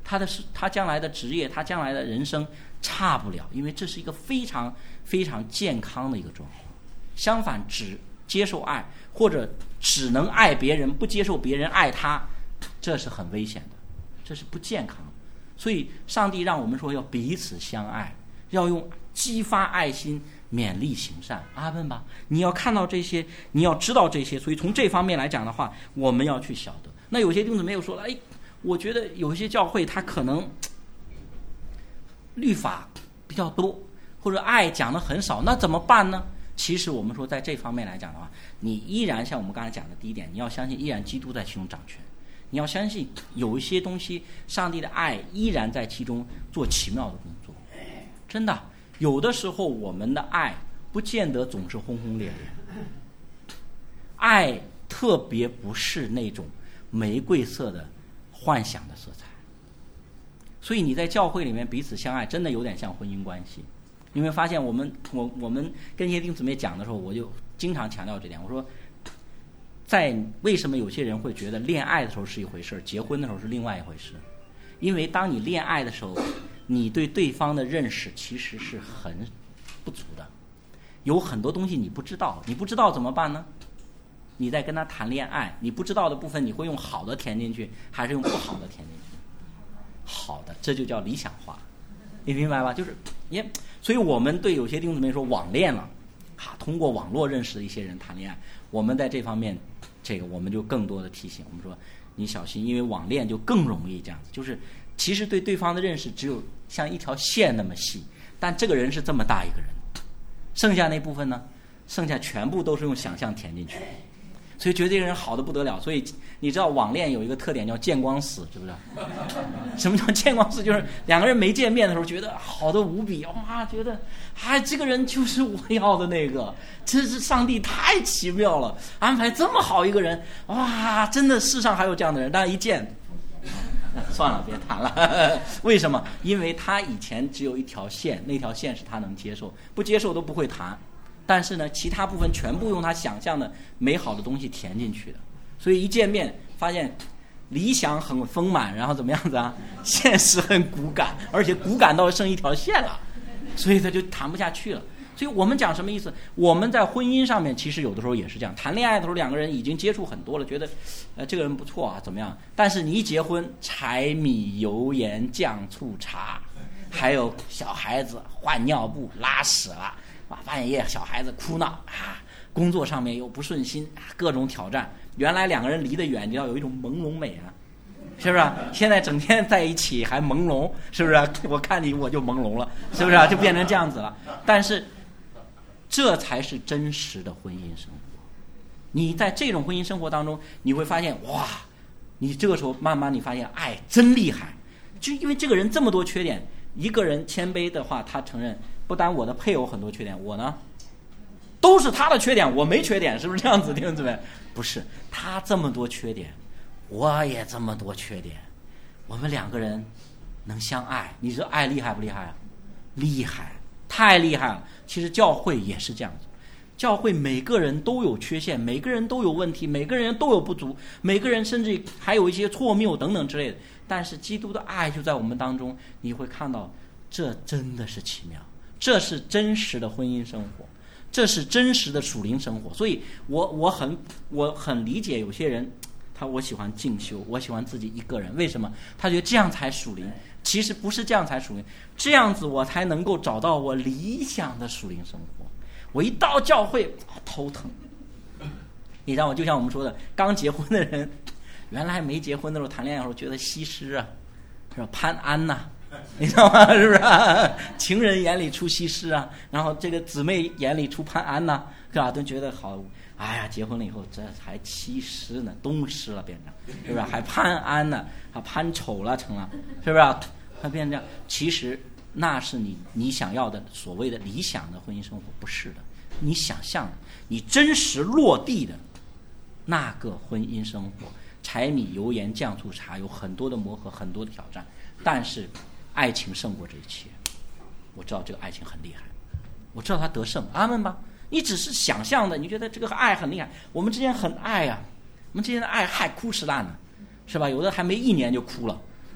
他的他将来的职业，他将来的人生差不了，因为这是一个非常非常健康的一个状况。相反，只接受爱或者只能爱别人，不接受别人爱他，这是很危险的，这是不健康的。所以上帝让我们说要彼此相爱，要用激发爱心勉励行善。阿们吧。你要看到这些，你要知道这些，所以从这方面来讲的话，我们要去晓得。那有些弟兄姊妹又说了，哎，我觉得有些教会它可能律法比较多，或者爱讲的很少，那怎么办呢？其实我们说在这方面来讲的话，你依然像我们刚才讲的第一点，你要相信依然基督在其中掌权，你要相信有一些东西上帝的爱依然在其中做奇妙的工作。真的，有的时候我们的爱不见得总是轰轰烈烈，爱特别不是那种玫瑰色的幻想的色彩。所以你在教会里面彼此相爱，真的有点像婚姻关系。你会发现我们我我们跟一些弟兄姊妹讲的时候，我就经常强调这点。我说，在为什么有些人会觉得恋爱的时候是一回事，结婚的时候是另外一回事？因为当你恋爱的时候，你对对方的认识其实是很不足的，有很多东西你不知道，你不知道怎么办呢？你在跟他谈恋爱，你不知道的部分，你会用好的填进去，还是用不好的填进去？好的，这就叫理想化，你明白吧？就是也。所以我们对有些弟兄姊妹说网恋了，啊，通过网络认识的一些人谈恋爱，我们在这方面，这个我们就更多的提醒我们说，你小心，因为网恋就更容易这样子，就是其实对对方的认识只有像一条线那么细，但这个人是这么大一个人，剩下那部分呢，剩下全部都是用想象填进去，所以觉得这个人好的不得了。所以你知道网恋有一个特点叫见光死，知不知道？什么叫见光死？就是两个人没见面的时候觉得好的无比，哇，觉得啊这个人就是我要的那个，这是上帝太奇妙了，安排这么好一个人，哇，真的世上还有这样的人。但一见算了，别谈了。为什么？因为他以前只有一条线，那条线是他能接受，不接受都不会谈。但是呢，其他部分全部用他想象的美好的东西填进去的，所以一见面发现理想很丰满，然后怎么样子啊？现实很骨感，而且骨感到剩一条线了，所以他就谈不下去了。所以我们讲什么意思？我们在婚姻上面其实有的时候也是这样，谈恋爱的时候两个人已经接触很多了，觉得呃这个人不错啊，怎么样？但是你一结婚，柴米油盐酱醋茶，还有小孩子换尿布拉屎了。半夜小孩子哭闹啊，工作上面又不顺心，啊，各种挑战。原来两个人离得远，你要有一种朦胧美啊，是不是？现在整天在一起还朦胧，是不是？我看你我就朦胧了，是不是？就变成这样子了。但是这才是真实的婚姻生活。你在这种婚姻生活当中，你会发现哇，你这个时候慢慢你发现爱真厉害，就因为这个人这么多缺点，一个人谦卑的话，他承认。不单我的配偶很多缺点，我呢都是他的缺点，我没缺点，是不是这样子？弟兄姊妹，不是，他这么多缺点，我也这么多缺点，我们两个人能相爱，你说爱厉害不厉害啊？厉害，太厉害了。其实教会也是这样子，教会每个人都有缺陷，每个人都有问题，每个人都有不足，每个人甚至还有一些错谬等等之类的，但是基督的爱就在我们当中，你会看到这真的是奇妙，这是真实的婚姻生活，这是真实的属灵生活。所以我我很我很理解有些人，他我喜欢静修，我喜欢自己一个人，为什么？他觉得这样才属灵。其实不是这样才属灵，这样子我才能够找到我理想的属灵生活。我一到教会头疼，你知道吗？就像我们说的，刚结婚的人，原来没结婚的时候谈恋爱的时候觉得西施啊，是吧？潘安呐、啊，你知道吗？是不是、啊？情人眼里出西施啊，然后这个姊妹眼里出潘安呐、啊，是吧？都觉得好。哎呀，结婚了以后，这还西施呢，东施了变成，是不是？还潘安呢，还潘丑了成了，是不是？他变成这样，其实那是你你想要的所谓的理想的婚姻生活，不是的。你想象的，你真实落地的那个婚姻生活，柴米油盐酱醋茶，有很多的磨合，很多的挑战，但是爱情胜过这一切。我知道这个爱情很厉害，我知道他得胜，阿们吧。你只是想象的，你觉得这个爱很厉害，我们之间很爱啊，我们之间的爱害哭石烂了，是吧？有的还没一年就哭了，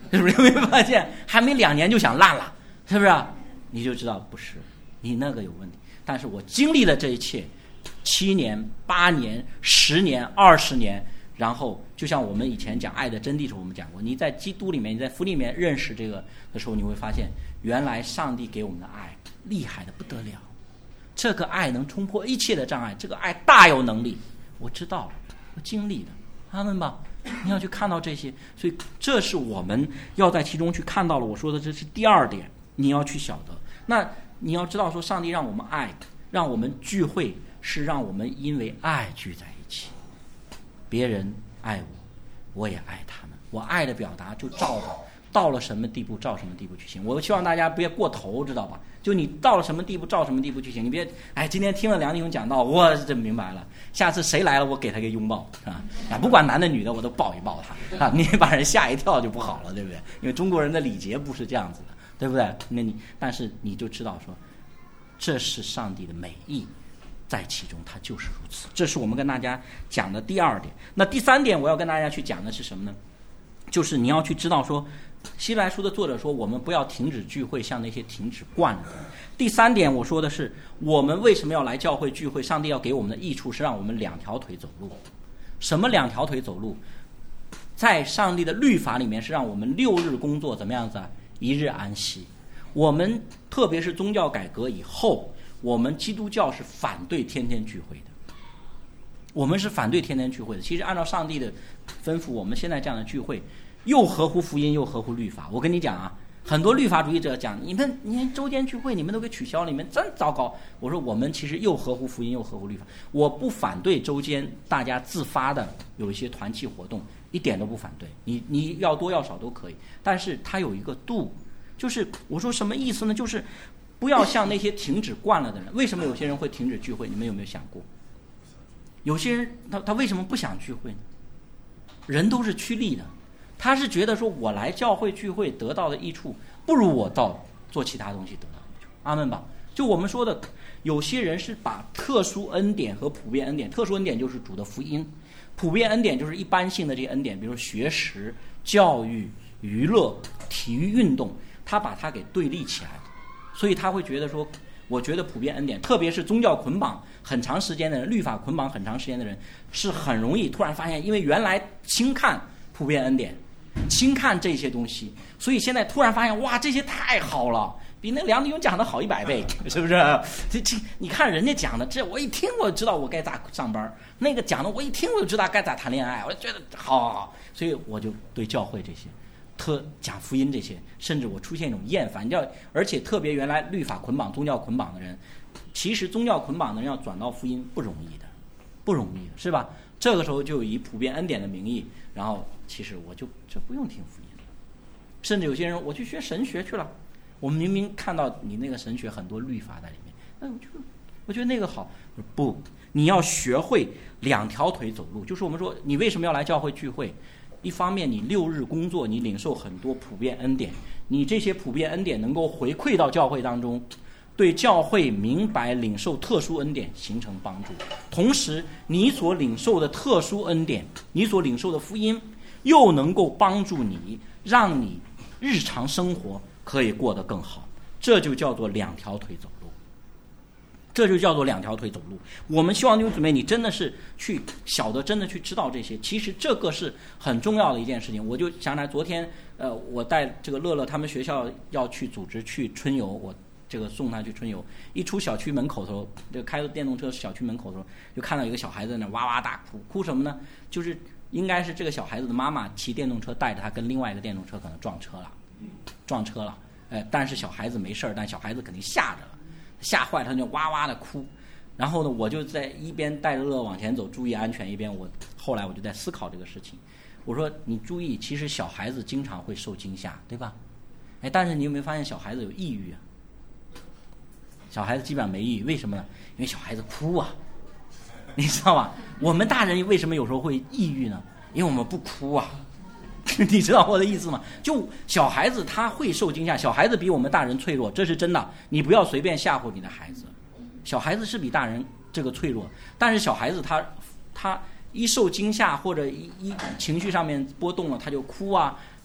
是不是？有没有发现还没两年就想烂了，是不是？你就知道不是你那个有问题。但是我经历了这一切，七年、八年、十年、二十年，然后就像我们以前讲爱的真谛的时候，我们讲过，你在基督里面，你在福音里面认识这个的时候，你会发现，原来上帝给我们的爱厉害的不得了，这个爱能冲破一切的障碍，这个爱大有能力。我知道了，我经历的，阿们吧。你要去看到这些，所以这是我们要在其中去看到了。我说的这是第二点，你要去晓得。那你要知道说，上帝让我们爱，让我们聚会，是让我们因为爱聚在一起。别人爱我，我也爱他们。我爱的表达就照着到了什么地步照什么地步去行。我希望大家不要过头，知道吧？就你到了什么地步照什么地步去行。你别哎，今天听了梁弟兄讲道，我真明白了。下次谁来了，我给他个拥抱啊！啊，不管男的女的，我都抱一抱他啊！你把人吓一跳就不好了，对不对？因为中国人的礼节不是这样子的，对不对？那你但是你就知道说，这是上帝的美意。在其中它就是如此，这是我们跟大家讲的第二点。那第三点我要跟大家去讲的是什么呢？就是你要去知道说，希伯来书的作者说我们不要停止聚会，像那些停止惯了的。第三点我说的是，我们为什么要来教会聚会？上帝要给我们的益处是让我们两条腿走路。什么两条腿走路？在上帝的律法里面是让我们六日工作，怎么样子啊？一日安息。我们特别是宗教改革以后，我们基督教是反对天天聚会的，我们是反对天天聚会的。其实按照上帝的吩咐，我们现在这样的聚会又合乎福音又合乎律法。我跟你讲啊，很多律法主义者讲你们你们周间聚会你们都给取消了，你们真糟糕。我说我们其实又合乎福音又合乎律法。我不反对周间大家自发的有一些团契活动，一点都不反对，你你要多要少都可以，但是它有一个度。就是我说什么意思呢？就是不要像那些停止惯了的人。为什么有些人会停止聚会？你们有没有想过？有些人他他为什么不想聚会呢？人都是趋利的，他是觉得说我来教会聚会得到的益处，不如我到做其他东西得到的益处。阿们吧。就我们说的，有些人是把特殊恩典和普遍恩典，特殊恩典就是主的福音，普遍恩典就是一般性的这些恩典，比如说学识、教育、娱乐、体育运动，他把它给对立起来了。所以他会觉得说，我觉得普遍恩典，特别是宗教捆绑很长时间的人，律法捆绑很长时间的人，是很容易突然发现，因为原来轻看普遍恩典，轻看这些东西，所以现在突然发现，哇，这些太好了，比那梁弟兄讲的好一百倍，是不是？这这，你看人家讲的，这我一听我就知道我该咋上班，那个讲的我一听我就知道该咋谈恋爱，我就觉得好好好，所以我就对教会这些。特讲福音这些，甚至我出现一种厌烦。你知道，而且特别原来律法捆绑、宗教捆绑的人，其实宗教捆绑的人要转到福音不容易的，不容易的，是吧？这个时候就以普遍恩典的名义，然后其实我就就不用听福音了。甚至有些人我去学神学去了，我们明明看到你那个神学很多律法在里面，那我就我觉得那个好。不，你要学会两条腿走路。就是我们说，你为什么要来教会聚会？一方面你六日工作，你领受很多普遍恩典，你这些普遍恩典能够回馈到教会当中，对教会明白领受特殊恩典形成帮助。同时你所领受的特殊恩典，你所领受的福音又能够帮助你，让你日常生活可以过得更好。这就叫做两条腿走路，这就叫做两条腿走路。我们希望弟兄姊妹，你真的是去晓得，真的去知道这些。其实这个是很重要的一件事情。我就想起来，昨天呃，我带这个乐乐他们学校要去组织去春游，我这个送他去春游。一出小区门口的时候，就开着电动车小区门口的时候，就看到一个小孩子在那哇哇大哭，哭什么呢？就是应该是这个小孩子的妈妈骑电动车带着他跟另外一个电动车可能撞车了，撞车了。哎，但是小孩子没事，但小孩子肯定吓着了。吓坏他就哇哇的哭，然后呢，我就在一边带着乐往前走，注意安全，一边我后来我就在思考这个事情。我说你注意，其实小孩子经常会受惊吓，对吧？哎，但是你有没有发现小孩子有抑郁啊？小孩子基本上没抑郁，为什么呢？因为小孩子哭啊，你知道吧？我们大人为什么有时候会抑郁呢？因为我们不哭啊。你知道我的意思吗？就小孩子他会受惊吓，小孩子比我们大人脆弱，这是真的。你不要随便吓唬你的孩子，小孩子是比大人这个脆弱，但是小孩子他他一受惊吓或者一一情绪上面波动了，他就哭啊，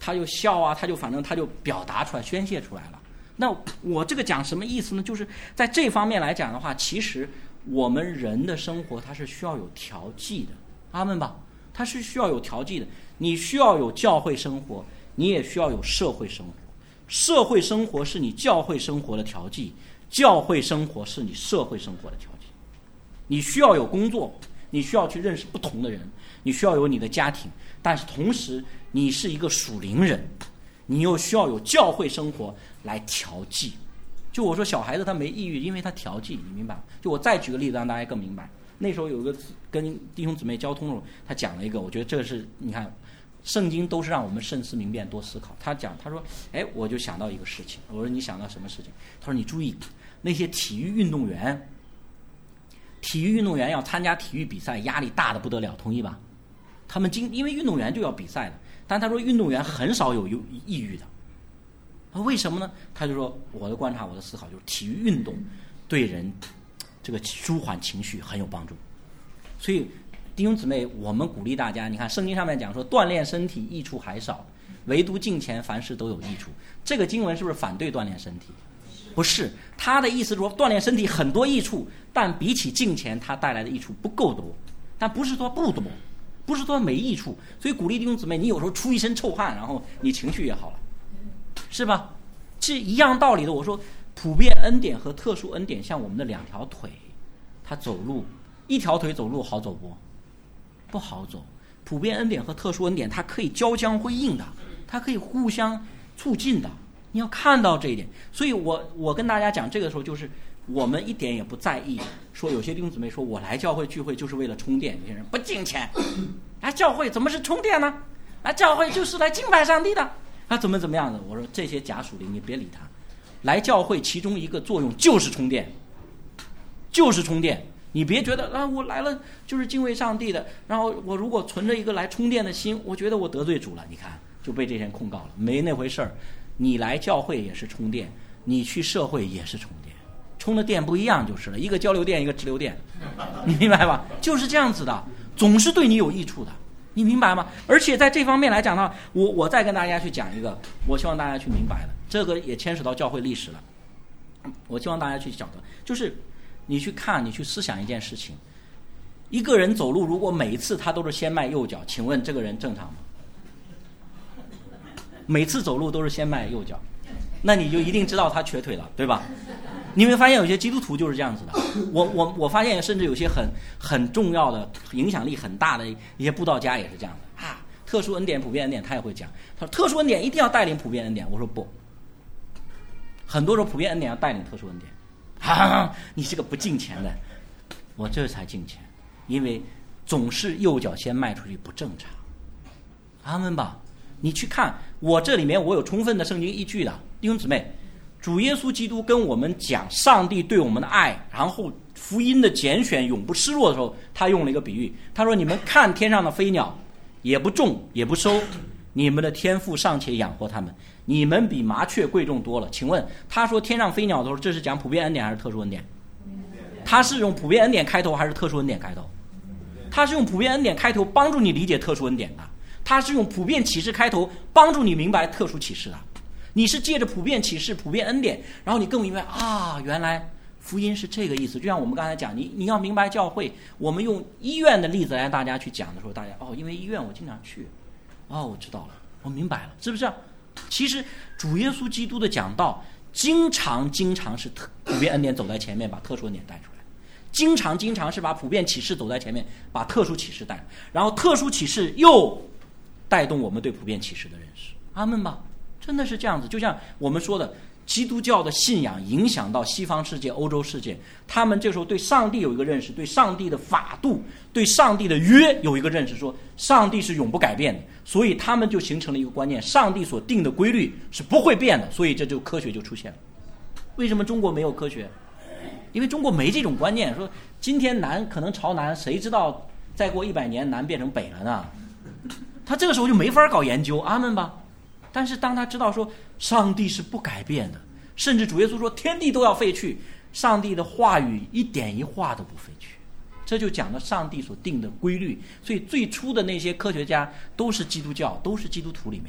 他就笑啊，他就反正他就表达出来宣泄出来了。那我这个讲什么意思呢？就是在这方面来讲的话，其实我们人的生活它是需要有调剂的，阿们吧，它是需要有调剂的。你需要有教会生活，你也需要有社会生活。社会生活是你教会生活的调剂，教会生活是你社会生活的调剂。你需要有工作，你需要去认识不同的人，你需要有你的家庭，但是同时你是一个属灵人，你又需要有教会生活来调剂。就我说小孩子他没抑郁，因为他调剂，你明白吗？就我再举个例子让大家更明白。那时候有一个跟弟兄姊妹交通的时候，他讲了一个，我觉得这个是你看圣经都是让我们慎思明辨多思考。他讲他说哎，我就想到一个事情。我说你想到什么事情？他说你注意那些体育运动员，体育运动员要参加体育比赛压力大的不得了，同意吧？他们经因为运动员就要比赛的，但他说运动员很少有抑郁的。为什么呢？他就说我的观察我的思考就是体育运动对人这个舒缓情绪很有帮助。所以弟兄姊妹，我们鼓励大家，你看圣经上面讲说锻炼身体益处还少，唯独敬虔凡事都有益处。这个经文是不是反对锻炼身体？不是，他的意思是说锻炼身体很多益处，但比起敬虔它带来的益处不够多，但不是说不多，不是说没益处。所以鼓励弟兄姊妹，你有时候出一身臭汗，然后你情绪也好了，是吧？是一样道理的。我说普遍恩典和特殊恩典像我们的两条腿，他走路一条腿走路好走不？不好走。普遍恩典和特殊恩典它可以交相辉映的，它可以互相促进的，你要看到这一点。所以我我跟大家讲这个时候，就是我们一点也不在意说有些弟兄姊妹说我来教会聚会就是为了充电，有些人不敬虔，来教会怎么是充电呢？来教会就是来敬拜上帝的，他怎么怎么样的？我说这些假属灵你别理他，来教会其中一个作用就是充电，就是充电。你别觉得啊，我来了就是敬畏上帝的，然后我如果存着一个来充电的心，我觉得我得罪主了，你看就被这些人控告了，没那回事儿。你来教会也是充电，你去社会也是充电，充的电不一样就是了，一个交流电一个直流电，你明白吧？就是这样子的，总是对你有益处的，你明白吗？而且在这方面来讲呢，我我再跟大家去讲一个，我希望大家去明白了，这个也牵扯到教会历史了，我希望大家去晓得，就是你去看，你去思想一件事情，一个人走路如果每一次他都是先迈右脚，请问这个人正常吗？每次走路都是先迈右脚，那你就一定知道他瘸腿了，对吧？你会发现有些基督徒就是这样子的。我我我发现甚至有些很很重要的影响力很大的一些布道家也是这样的啊。特殊恩典普遍恩典他也会讲，他说特殊恩典一定要带领普遍恩典，我说不，很多时候普遍恩典要带领特殊恩典啊，你是个不敬虔的，我这才敬虔，因为总是右脚先迈出去不正常。阿们吧。你去看我这里面我有充分的圣经依据的，弟兄姊妹，主耶稣基督跟我们讲上帝对我们的爱，然后福音的拣选永不失落的时候，他用了一个比喻，他说你们看天上的飞鸟，也不种也不收，你们的天父尚且养活他们，你们比麻雀贵重多了。请问他说天上飞鸟的时候，这是讲普遍恩典还是特殊恩典？他是用普遍恩典开头还是特殊恩典开头？他是用普遍恩典开头帮助你理解特殊恩典的，他是用普遍启示开头帮助你明白特殊启示的。你是借着普遍启示普遍恩典，然后你更明白啊，原来福音是这个意思。就像我们刚才讲，你你要明白教会，我们用医院的例子来大家去讲的时候，大家哦，因为医院我经常去，哦，我知道了，我明白了，是不是？其实主耶稣基督的讲道经常经常是特普遍恩典走在前面，把特殊恩典带出来，经常经常是把普遍启示走在前面，把特殊启示带，然后特殊启示又带动我们对普遍启示的认识。阿们吧。真的是这样子。就像我们说的，基督教的信仰影响到西方世界欧洲世界，他们这时候对上帝有一个认识，对上帝的法度，对上帝的约有一个认识，说上帝是永不改变的，所以他们就形成了一个观念，上帝所定的规律是不会变的，所以这就科学就出现了。为什么中国没有科学？因为中国没这种观念，说今天南可能朝南，谁知道再过一百年南变成北了呢？他这个时候就没法搞研究。阿们吧。但是当他知道说上帝是不改变的，甚至主耶稣说天地都要废去，上帝的话语一点一画都不废去，这就讲了上帝所定的规律。所以最初的那些科学家都是基督教，都是基督徒里面的，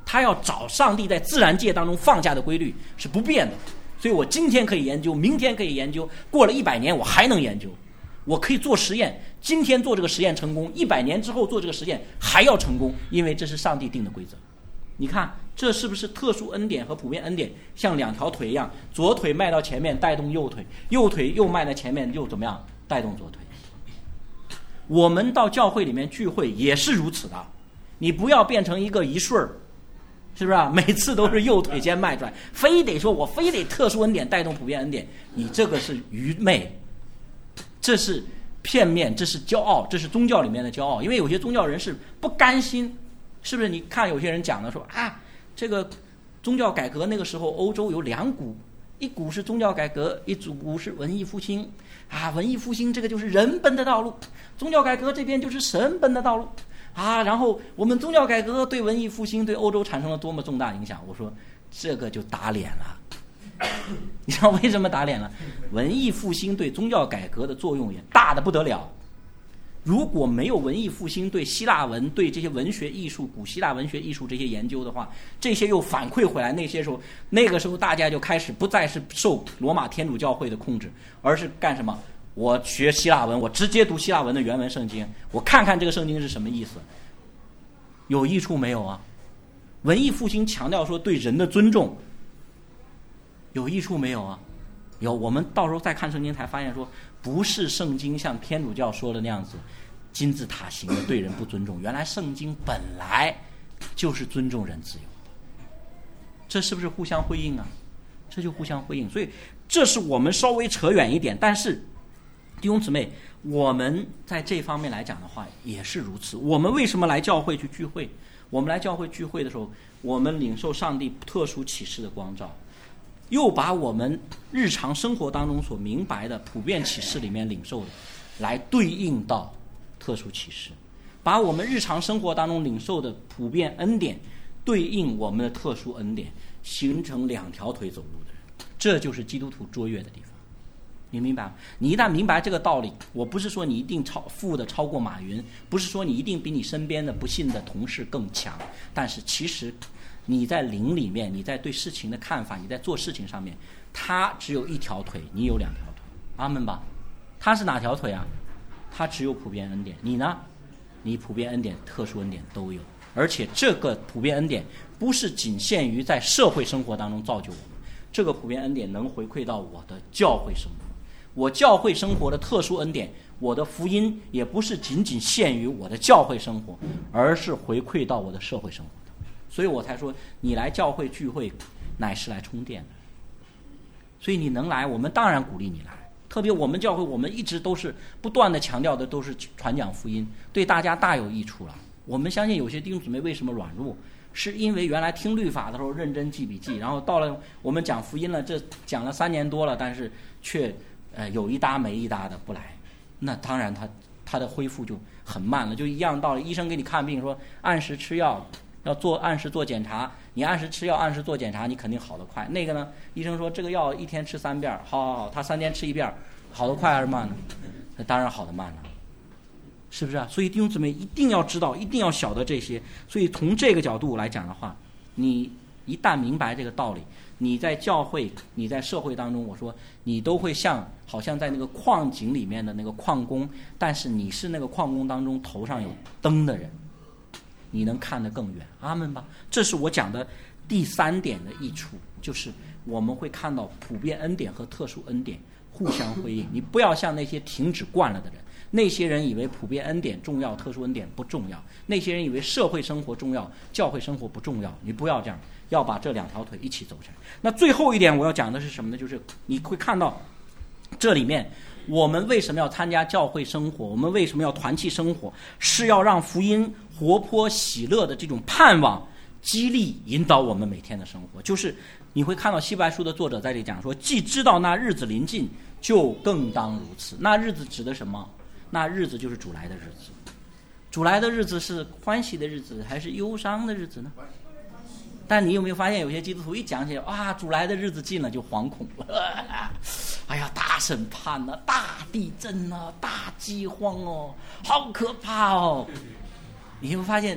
他要找上帝在自然界当中放下的规律是不变的。所以我今天可以研究，明天可以研究，过了一百年我还能研究。我可以做实验，今天做这个实验成功，一百年之后做这个实验还要成功，因为这是上帝定的规则。你看这是不是特殊恩典和普遍恩典像两条腿一样，左腿迈到前面带动右腿，右腿又迈到前面又怎么样带动左腿。我们到教会里面聚会也是如此的，你不要变成一个一顺儿，是不是啊？每次都是右腿先迈出来，非得说我非得特殊恩典带动普遍恩典，你这个是愚昧，这是片面，这是骄傲，这是宗教里面的骄傲。因为有些宗教人士不甘心，是不是？你看有些人讲的说啊，这个宗教改革那个时候欧洲有两股，一股是宗教改革，一股是文艺复兴啊。文艺复兴这个就是人本的道路，宗教改革这边就是神本的道路啊。然后我们宗教改革对文艺复兴对欧洲产生了多么重大影响，我说这个就打脸了。你知道为什么打脸了？文艺复兴对宗教改革的作用也大得不得了。如果没有文艺复兴对希腊文对这些文学艺术古希腊文学艺术这些研究的话，这些又反馈回来，那些时候那个时候大家就开始不再是受罗马天主教会的控制，而是干什么？我学希腊文，我直接读希腊文的原文圣经，我看看这个圣经是什么意思，有益处没有啊？文艺复兴强调说对人的尊重，有益处没有啊？有。我们到时候再看圣经才发现说，不是圣经像天主教说的那样子金字塔型的对人不尊重，原来圣经本来就是尊重人自由，这是不是互相辉映啊？这就互相辉映。所以这是我们稍微扯远一点，但是弟兄姊妹，我们在这方面来讲的话也是如此。我们为什么来教会去聚会？我们来教会聚会的时候，我们领受上帝特殊启示的光照，又把我们日常生活当中所明白的普遍启示里面领受的来对应到特殊启示，把我们日常生活当中领受的普遍恩典对应我们的特殊恩典，形成两条腿走路的人，这就是基督徒卓越的地方。你明白吗？你一旦明白这个道理，我不是说你一定超富的超过马云，不是说你一定比你身边的不信的同事更强，但是其实你在灵里面，你在对事情的看法，你在做事情上面，他只有一条腿，你有两条腿。阿们吧。他是哪条腿啊？他只有普遍恩典。你呢？你普遍恩典特殊恩典都有，而且这个普遍恩典不是仅限于在社会生活当中造就我们，这个普遍恩典能回馈到我的教会生活，我教会生活的特殊恩典，我的福音也不是仅仅限于我的教会生活，而是回馈到我的社会生活。所以我才说你来教会聚会乃是来充电的。所以你能来，我们当然鼓励你来。特别我们教会，我们一直都是不断的强调的都是传讲福音，对大家大有益处了。我们相信有些弟兄姊妹为什么软弱，是因为原来听律法的时候认真记笔记，然后到了我们讲福音了，这讲了三年多了，但是却呃有一搭没一搭的不来，那当然他他的恢复就很慢了。就一样，到了医生给你看病说按时吃药，要做按时做检查，你按时吃药按时做检查，你肯定好得快。那个呢，医生说这个药一天吃三遍，好好好，他三天吃一遍，好得快还是慢呢？那当然好得慢了，是不是啊？所以弟兄姊妹一定要知道，一定要晓得这些。所以从这个角度来讲的话，你一旦明白这个道理，你在教会，你在社会当中，我说你都会像好像在那个矿井里面的那个矿工，但是你是那个矿工当中头上有灯的人，你能看得更远。阿们吧。这是我讲的第三点的益处，就是我们会看到普遍恩典和特殊恩典互相辉映。你不要像那些停止惯了的人，那些人以为普遍恩典重要，特殊恩典不重要，那些人以为社会生活重要，教会生活不重要。你不要这样，要把这两条腿一起走起来。那最后一点我要讲的是什么呢？就是你会看到这里面我们为什么要参加教会生活，我们为什么要团契生活，是要让福音活泼喜乐的这种盼望激励引导我们每天的生活。就是你会看到希伯来书的作者在这里讲说，既知道那日子临近，就更当如此。那日子指的什么？那日子就是主来的日子。主来的日子是欢喜的日子还是忧伤的日子呢？但你有没有发现有些基督徒一讲起来啊，主来的日子近了就惶恐了，哎呀，大审判啊，大地震啊，大饥荒哦，好可怕哦。你会发现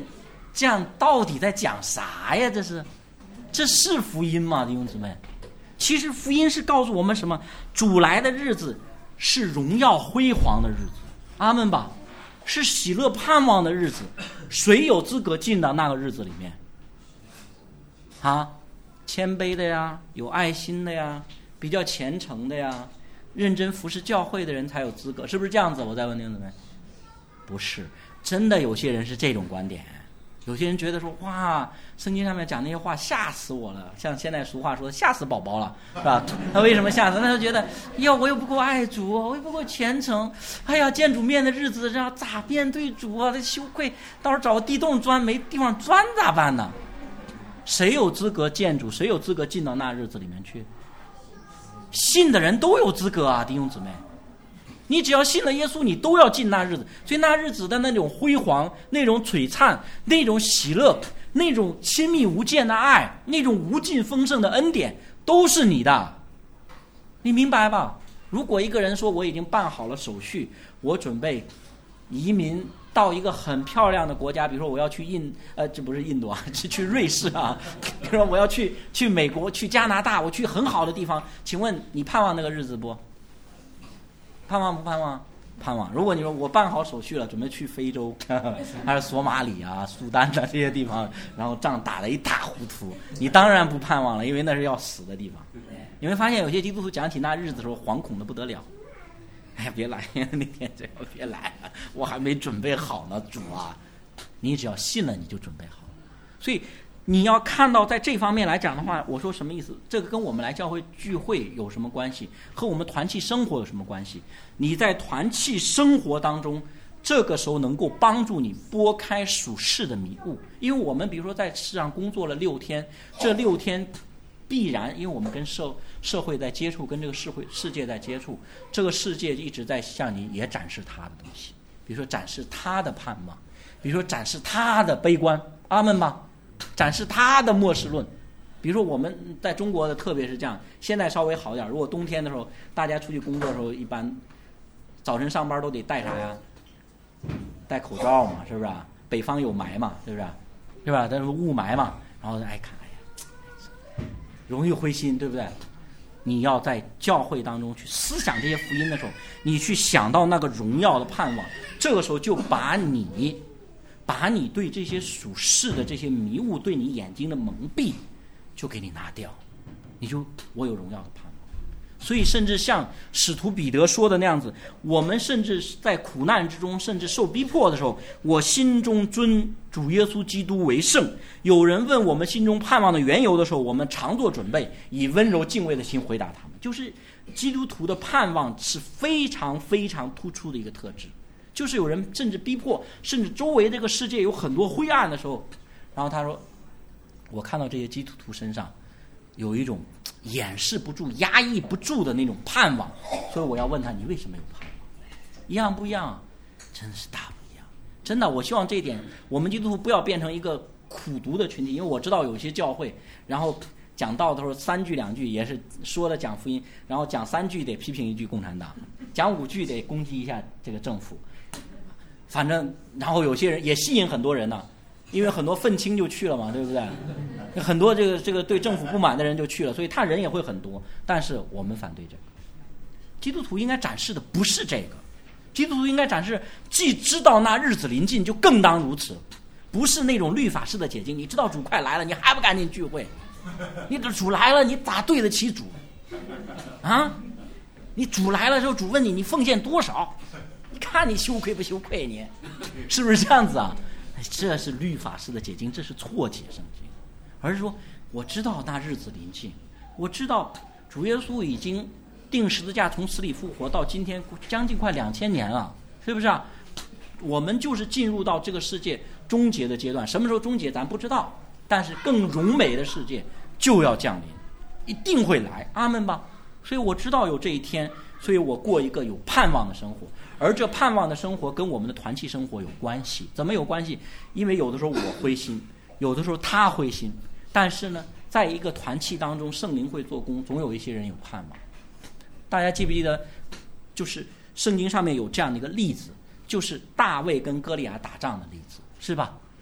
这样到底在讲啥呀？这是，这是福音吗，弟兄姊妹？其实福音是告诉我们什么？主来的日子是荣耀辉煌的日子，阿们吧，是喜乐盼望的日子。谁有资格进到那个日子里面？啊，谦卑的呀，有爱心的呀，比较虔诚的呀，认真服侍教会的人才有资格，是不是这样子？我再问弟兄姊妹，不是，真的有些人是这种观点。有些人觉得说，哇，圣经上面讲那些话吓死我了，像现在俗话说的吓死宝宝了，是吧？他为什么吓死？他就觉得，呀，我又不够爱主，我又不够虔诚，哎呀，见主面的日子，这样咋面对主啊？这羞愧，到时候找个地洞钻，没地方钻咋办呢？谁有资格见主？谁有资格进到那日子里面去？信的人都有资格啊，弟兄姊妹。你只要信了耶稣，你都要进那日子。所以那日子的那种辉煌，那种璀璨，那种喜乐，那种亲密无间的爱，那种无尽丰盛的恩典，都是你的。你明白吧？如果一个人说我已经办好了手续，我准备移民到一个很漂亮的国家，比如说我要去印呃，这不是印度啊，是去瑞士啊。比如说我要去去美国，去加拿大，我去很好的地方，请问你盼望那个日子不？盼望不盼望？盼望。如果你说我办好手续了，准备去非洲，还是索马里啊、苏丹的这些地方，然后仗打得一塌糊涂，你当然不盼望了，因为那是要死的地方。你会发现有些基督徒讲起那日子的时候，惶恐的不得了。哎呀，别来呀！那天这样别来了，我还没准备好呢，主啊！你只要信了，你就准备好了。所以你要看到，在这方面来讲的话，我说什么意思？这个跟我们来教会聚会有什么关系？和我们团契生活有什么关系？你在团契生活当中，这个时候能够帮助你拨开属世的迷雾。因为我们比如说在世上工作了六天，这六天必然，因为我们跟社社会在接触，跟这个社会世界在接触，这个世界一直在向你也展示他的东西，比如说展示他的盼望，比如说展示他的悲观，阿们吧，展示他的末世论。比如说我们在中国的特别是这样，现在稍微好点，如果冬天的时候大家出去工作的时候，一般早晨上班都得戴啥呀？戴口罩嘛，是不是啊？北方有霾嘛，是不是啊？是吧？但是雾霾嘛，然后哎看哎呀，容易灰心，对不对？你要在教会当中去思想这些福音的时候，你去想到那个荣耀的盼望，这个时候就把你把你对这些属世的这些迷雾，对你眼睛的蒙蔽就给你拿掉，你就我有荣耀的盼望。所以甚至像使徒彼得说的那样子，我们甚至在苦难之中，甚至受逼迫的时候，我心中尊主耶稣基督为圣。有人问我们心中盼望的缘由的时候，我们常做准备，以温柔敬畏的心回答他们。就是基督徒的盼望是非常非常突出的一个特质，就是有人甚至逼迫，甚至周围这个世界有很多灰暗的时候，然后他说我看到这些基督徒身上有一种掩饰不住、压抑不住的那种盼望，所以我要问他，你为什么有盼望？一样不一样啊？真是大不一样。真的，我希望这一点我们基督徒不要变成一个苦读的群体，因为我知道有些教会然后讲道的时候三句两句也是说的讲福音，然后讲三句得批评一句共产党，讲五句得攻击一下这个政府，反正然后有些人也吸引很多人呢、啊，因为很多愤青就去了嘛，对不对？很多这个这个对政府不满的人就去了，所以他人也会很多。但是我们反对这个，基督徒应该展示的不是这个，基督徒应该展示既知道那日子临近，就更当如此，不是那种律法式的解经。你知道主快来了，你还不赶紧聚会？你这主来了，你咋对得起主啊？你主来了之后，主问你，你奉献多少？你看你羞愧不羞愧？你是不是这样子啊？这是律法式的解经，这是错解圣经。而是说我知道那日子临近，我知道主耶稣已经定十字架从死里复活到今天将近快两千年了，是不是啊？我们就是进入到这个世界终结的阶段，什么时候终结咱不知道，但是更荣美的世界就要降临，一定会来，阿们吧。所以我知道有这一天，所以我过一个有盼望的生活，而这盼望的生活跟我们的团契生活有关系。怎么有关系？因为有的时候我灰心，有的时候他灰心，但是呢，在一个团契当中，圣灵会做工，总有一些人有盼望。大家记不记得，就是圣经上面有这样的一个例子，就是大卫跟歌利亚打仗的例子，是吧？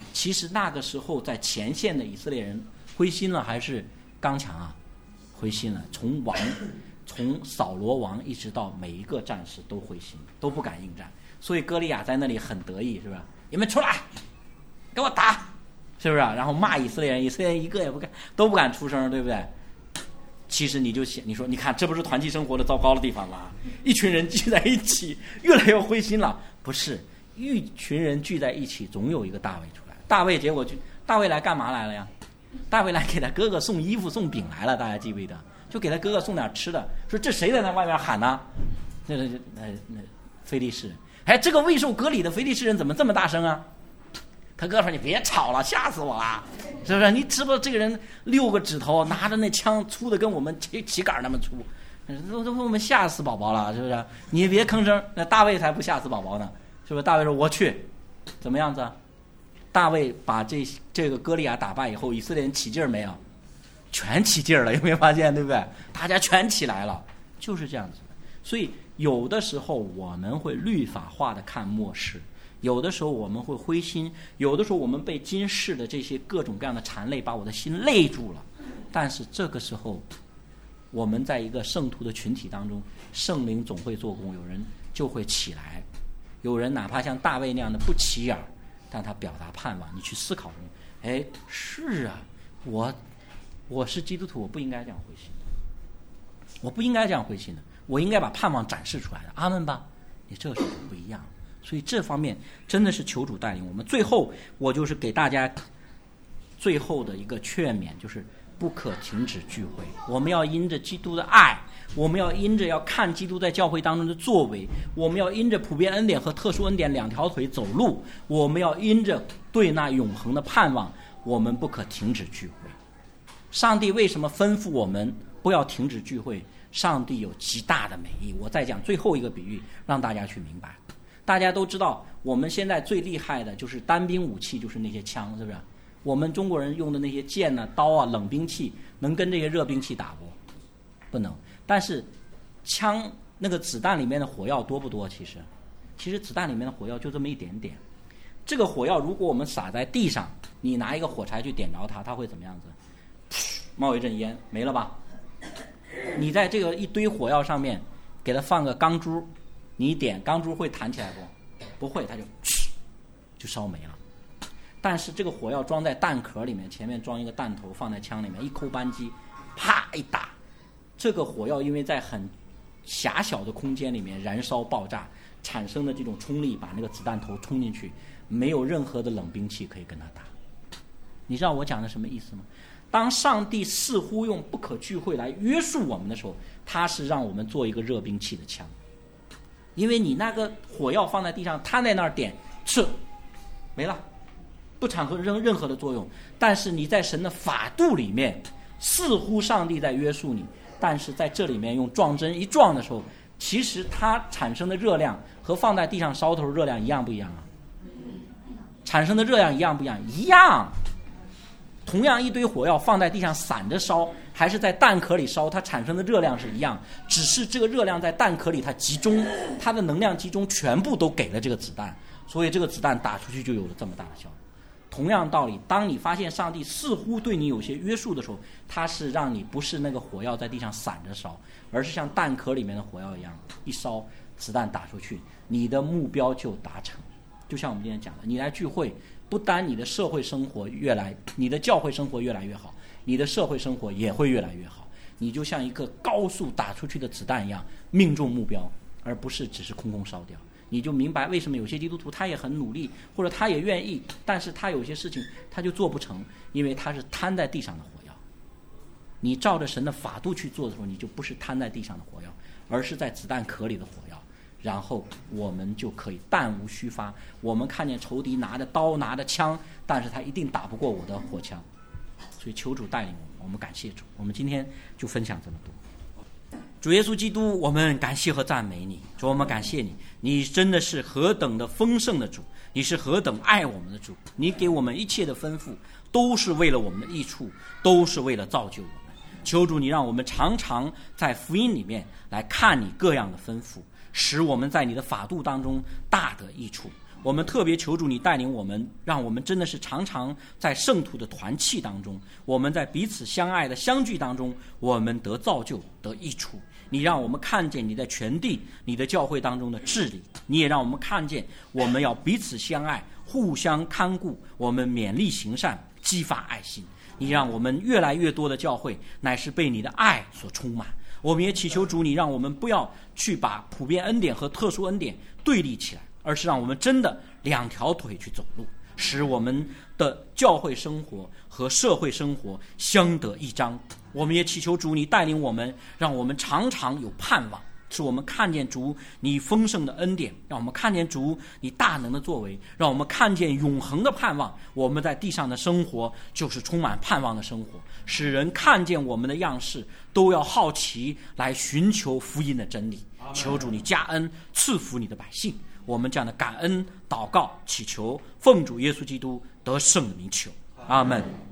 其实那个时候在前线的以色列人灰心了还是刚强啊？灰心了。从王，从扫罗王一直到每一个战士都灰心，都不敢应战。所以歌利亚在那里很得意，是不是？你们出来，给我打，是不是？然后骂以色列人，以色列人一个也不敢，都不敢出声，对不对？其实你就想，你说，你看，这不是团契生活的糟糕的地方吗？一群人聚在一起，越来越灰心了。不是，一群人聚在一起，总有一个大卫出来。大卫结果就，大卫来干嘛来了呀？大卫来给他哥哥送衣服、送饼来了，大家记不记得？就给他哥哥送点吃的。说这谁在那外面喊呢？那那那那非利士人。哎，这个未受割礼的非利士人怎么这么大声啊？他哥说：“你别吵了，吓死我了，是不是？你知不知道这个人六个指头，拿着那枪粗的跟我们旗旗杆那么粗，都都我们吓死宝宝了，是不是？你别吭声。那大卫才不吓死宝宝呢，是不是？大卫说：我去，怎么样子？大卫把这这个歌利亚打败以后，以色列人起劲儿没有？全起劲儿了，有没有发现？对不对？大家全起来了，就是这样子。所以有的时候我们会律法化的看末世。”有的时候我们会灰心，有的时候我们被今世的这些各种各样的缠累把我的心累住了。但是这个时候，我们在一个圣徒的群体当中，圣灵总会做工，有人就会起来，有人哪怕像大卫那样的不起眼，但他表达盼望。你去思考，哎，是啊，我我是基督徒，我不应该这样灰心的，我不应该这样灰心的，我应该把盼望展示出来的。阿们吧，你这个时候不一样。所以这方面真的是求主带领我们。最后我就是给大家最后的一个劝勉，就是不可停止聚会。我们要因着基督的爱，我们要因着要看基督在教会当中的作为，我们要因着普遍恩典和特殊恩典两条腿走路，我们要因着对那永恒的盼望，我们不可停止聚会。上帝为什么吩咐我们不要停止聚会？上帝有极大的美意。我再讲最后一个比喻，让大家去明白。大家都知道，我们现在最厉害的就是单兵武器，就是那些枪，是不是？我们中国人用的那些剑啊、刀啊、冷兵器，能跟这些热兵器打不？不能。但是，枪那个子弹里面的火药多不多？其实，其实子弹里面的火药就这么一点点。这个火药如果我们撒在地上，你拿一个火柴去点着它，它会怎么样子？冒一阵烟，没了吧？你在这个一堆火药上面给它放个钢珠。你一点钢珠会弹起来不？不会，它就就烧没了。但是这个火药装在弹壳里面，前面装一个弹头，放在枪里面，一扣扳机，啪一打，这个火药因为在很狭小的空间里面燃烧爆炸，产生的这种冲力，把那个子弹头冲进去，没有任何的冷兵器可以跟它打。你知道我讲的什么意思吗？当上帝似乎用不可聚会来约束我们的时候，他是让我们做一个热兵器的枪。因为你那个火药放在地上摊在那儿点，是没了，不产生任何的作用。但是你在神的法度里面，似乎上帝在约束你，但是在这里面用撞针一撞的时候，其实它产生的热量和放在地上烧头热量一样不一样啊？产生的热量一样不一样？一样。同样一堆火药放在地上散着烧，还是在弹壳里烧，它产生的热量是一样，只是这个热量在弹壳里它集中，它的能量集中全部都给了这个子弹，所以这个子弹打出去就有了这么大的效果。同样道理，当你发现上帝似乎对你有些约束的时候，它是让你不是那个火药在地上散着烧，而是像弹壳里面的火药一样，一烧子弹打出去，你的目标就达成。就像我们今天讲的，你来聚会，不单你的社会生活越来，你的教会生活越来越好，你的社会生活也会越来越好。你就像一个高速打出去的子弹一样，命中目标，而不是只是空空烧掉。你就明白为什么有些基督徒他也很努力，或者他也愿意，但是他有些事情他就做不成，因为他是摊在地上的火药。你照着神的法度去做的时候，你就不是摊在地上的火药，而是在子弹壳里的火药。然后我们就可以弹无虚发。我们看见仇敌拿着刀拿着枪，但是他一定打不过我的火枪。所以求主带领我们，我们感谢主。我们今天就分享这么多。主耶稣基督，我们感谢和赞美你。主，我们感谢你，你真的是何等的丰盛的主，你是何等爱我们的主。你给我们一切的吩咐都是为了我们的益处，都是为了造就我们。求主你让我们常常在福音里面来看你各样的吩咐，使我们在你的法度当中大得益处。 我们特别求主你带领我们，让我们真的是常常在圣徒的团契当中，我们在彼此相爱的相聚当中，我们得造就得益处。你让我们看见你在全地你的教会当中的治理，你也让我们看见我们要彼此相爱，互相看顾，我们勉励行善，激发爱心。你让我们越来越多的教会乃是被你的爱所充满。我们也祈求主你让我们不要去把普遍恩典和特殊恩典对立起来，而是让我们真的两条腿去走路，使我们的教会生活和社会生活相得益彰。我们也祈求主你带领我们，让我们常常有盼望，使我们看见主你丰盛的恩典，让我们看见主你大能的作为，让我们看见永恒的盼望。我们在地上的生活就是充满盼望的生活，使人看见我们的样式都要好奇来寻求福音的真理。求主你加恩赐福你的百姓。我们这样的感恩祷告祈求，奉主耶稣基督得胜的名求，阿们。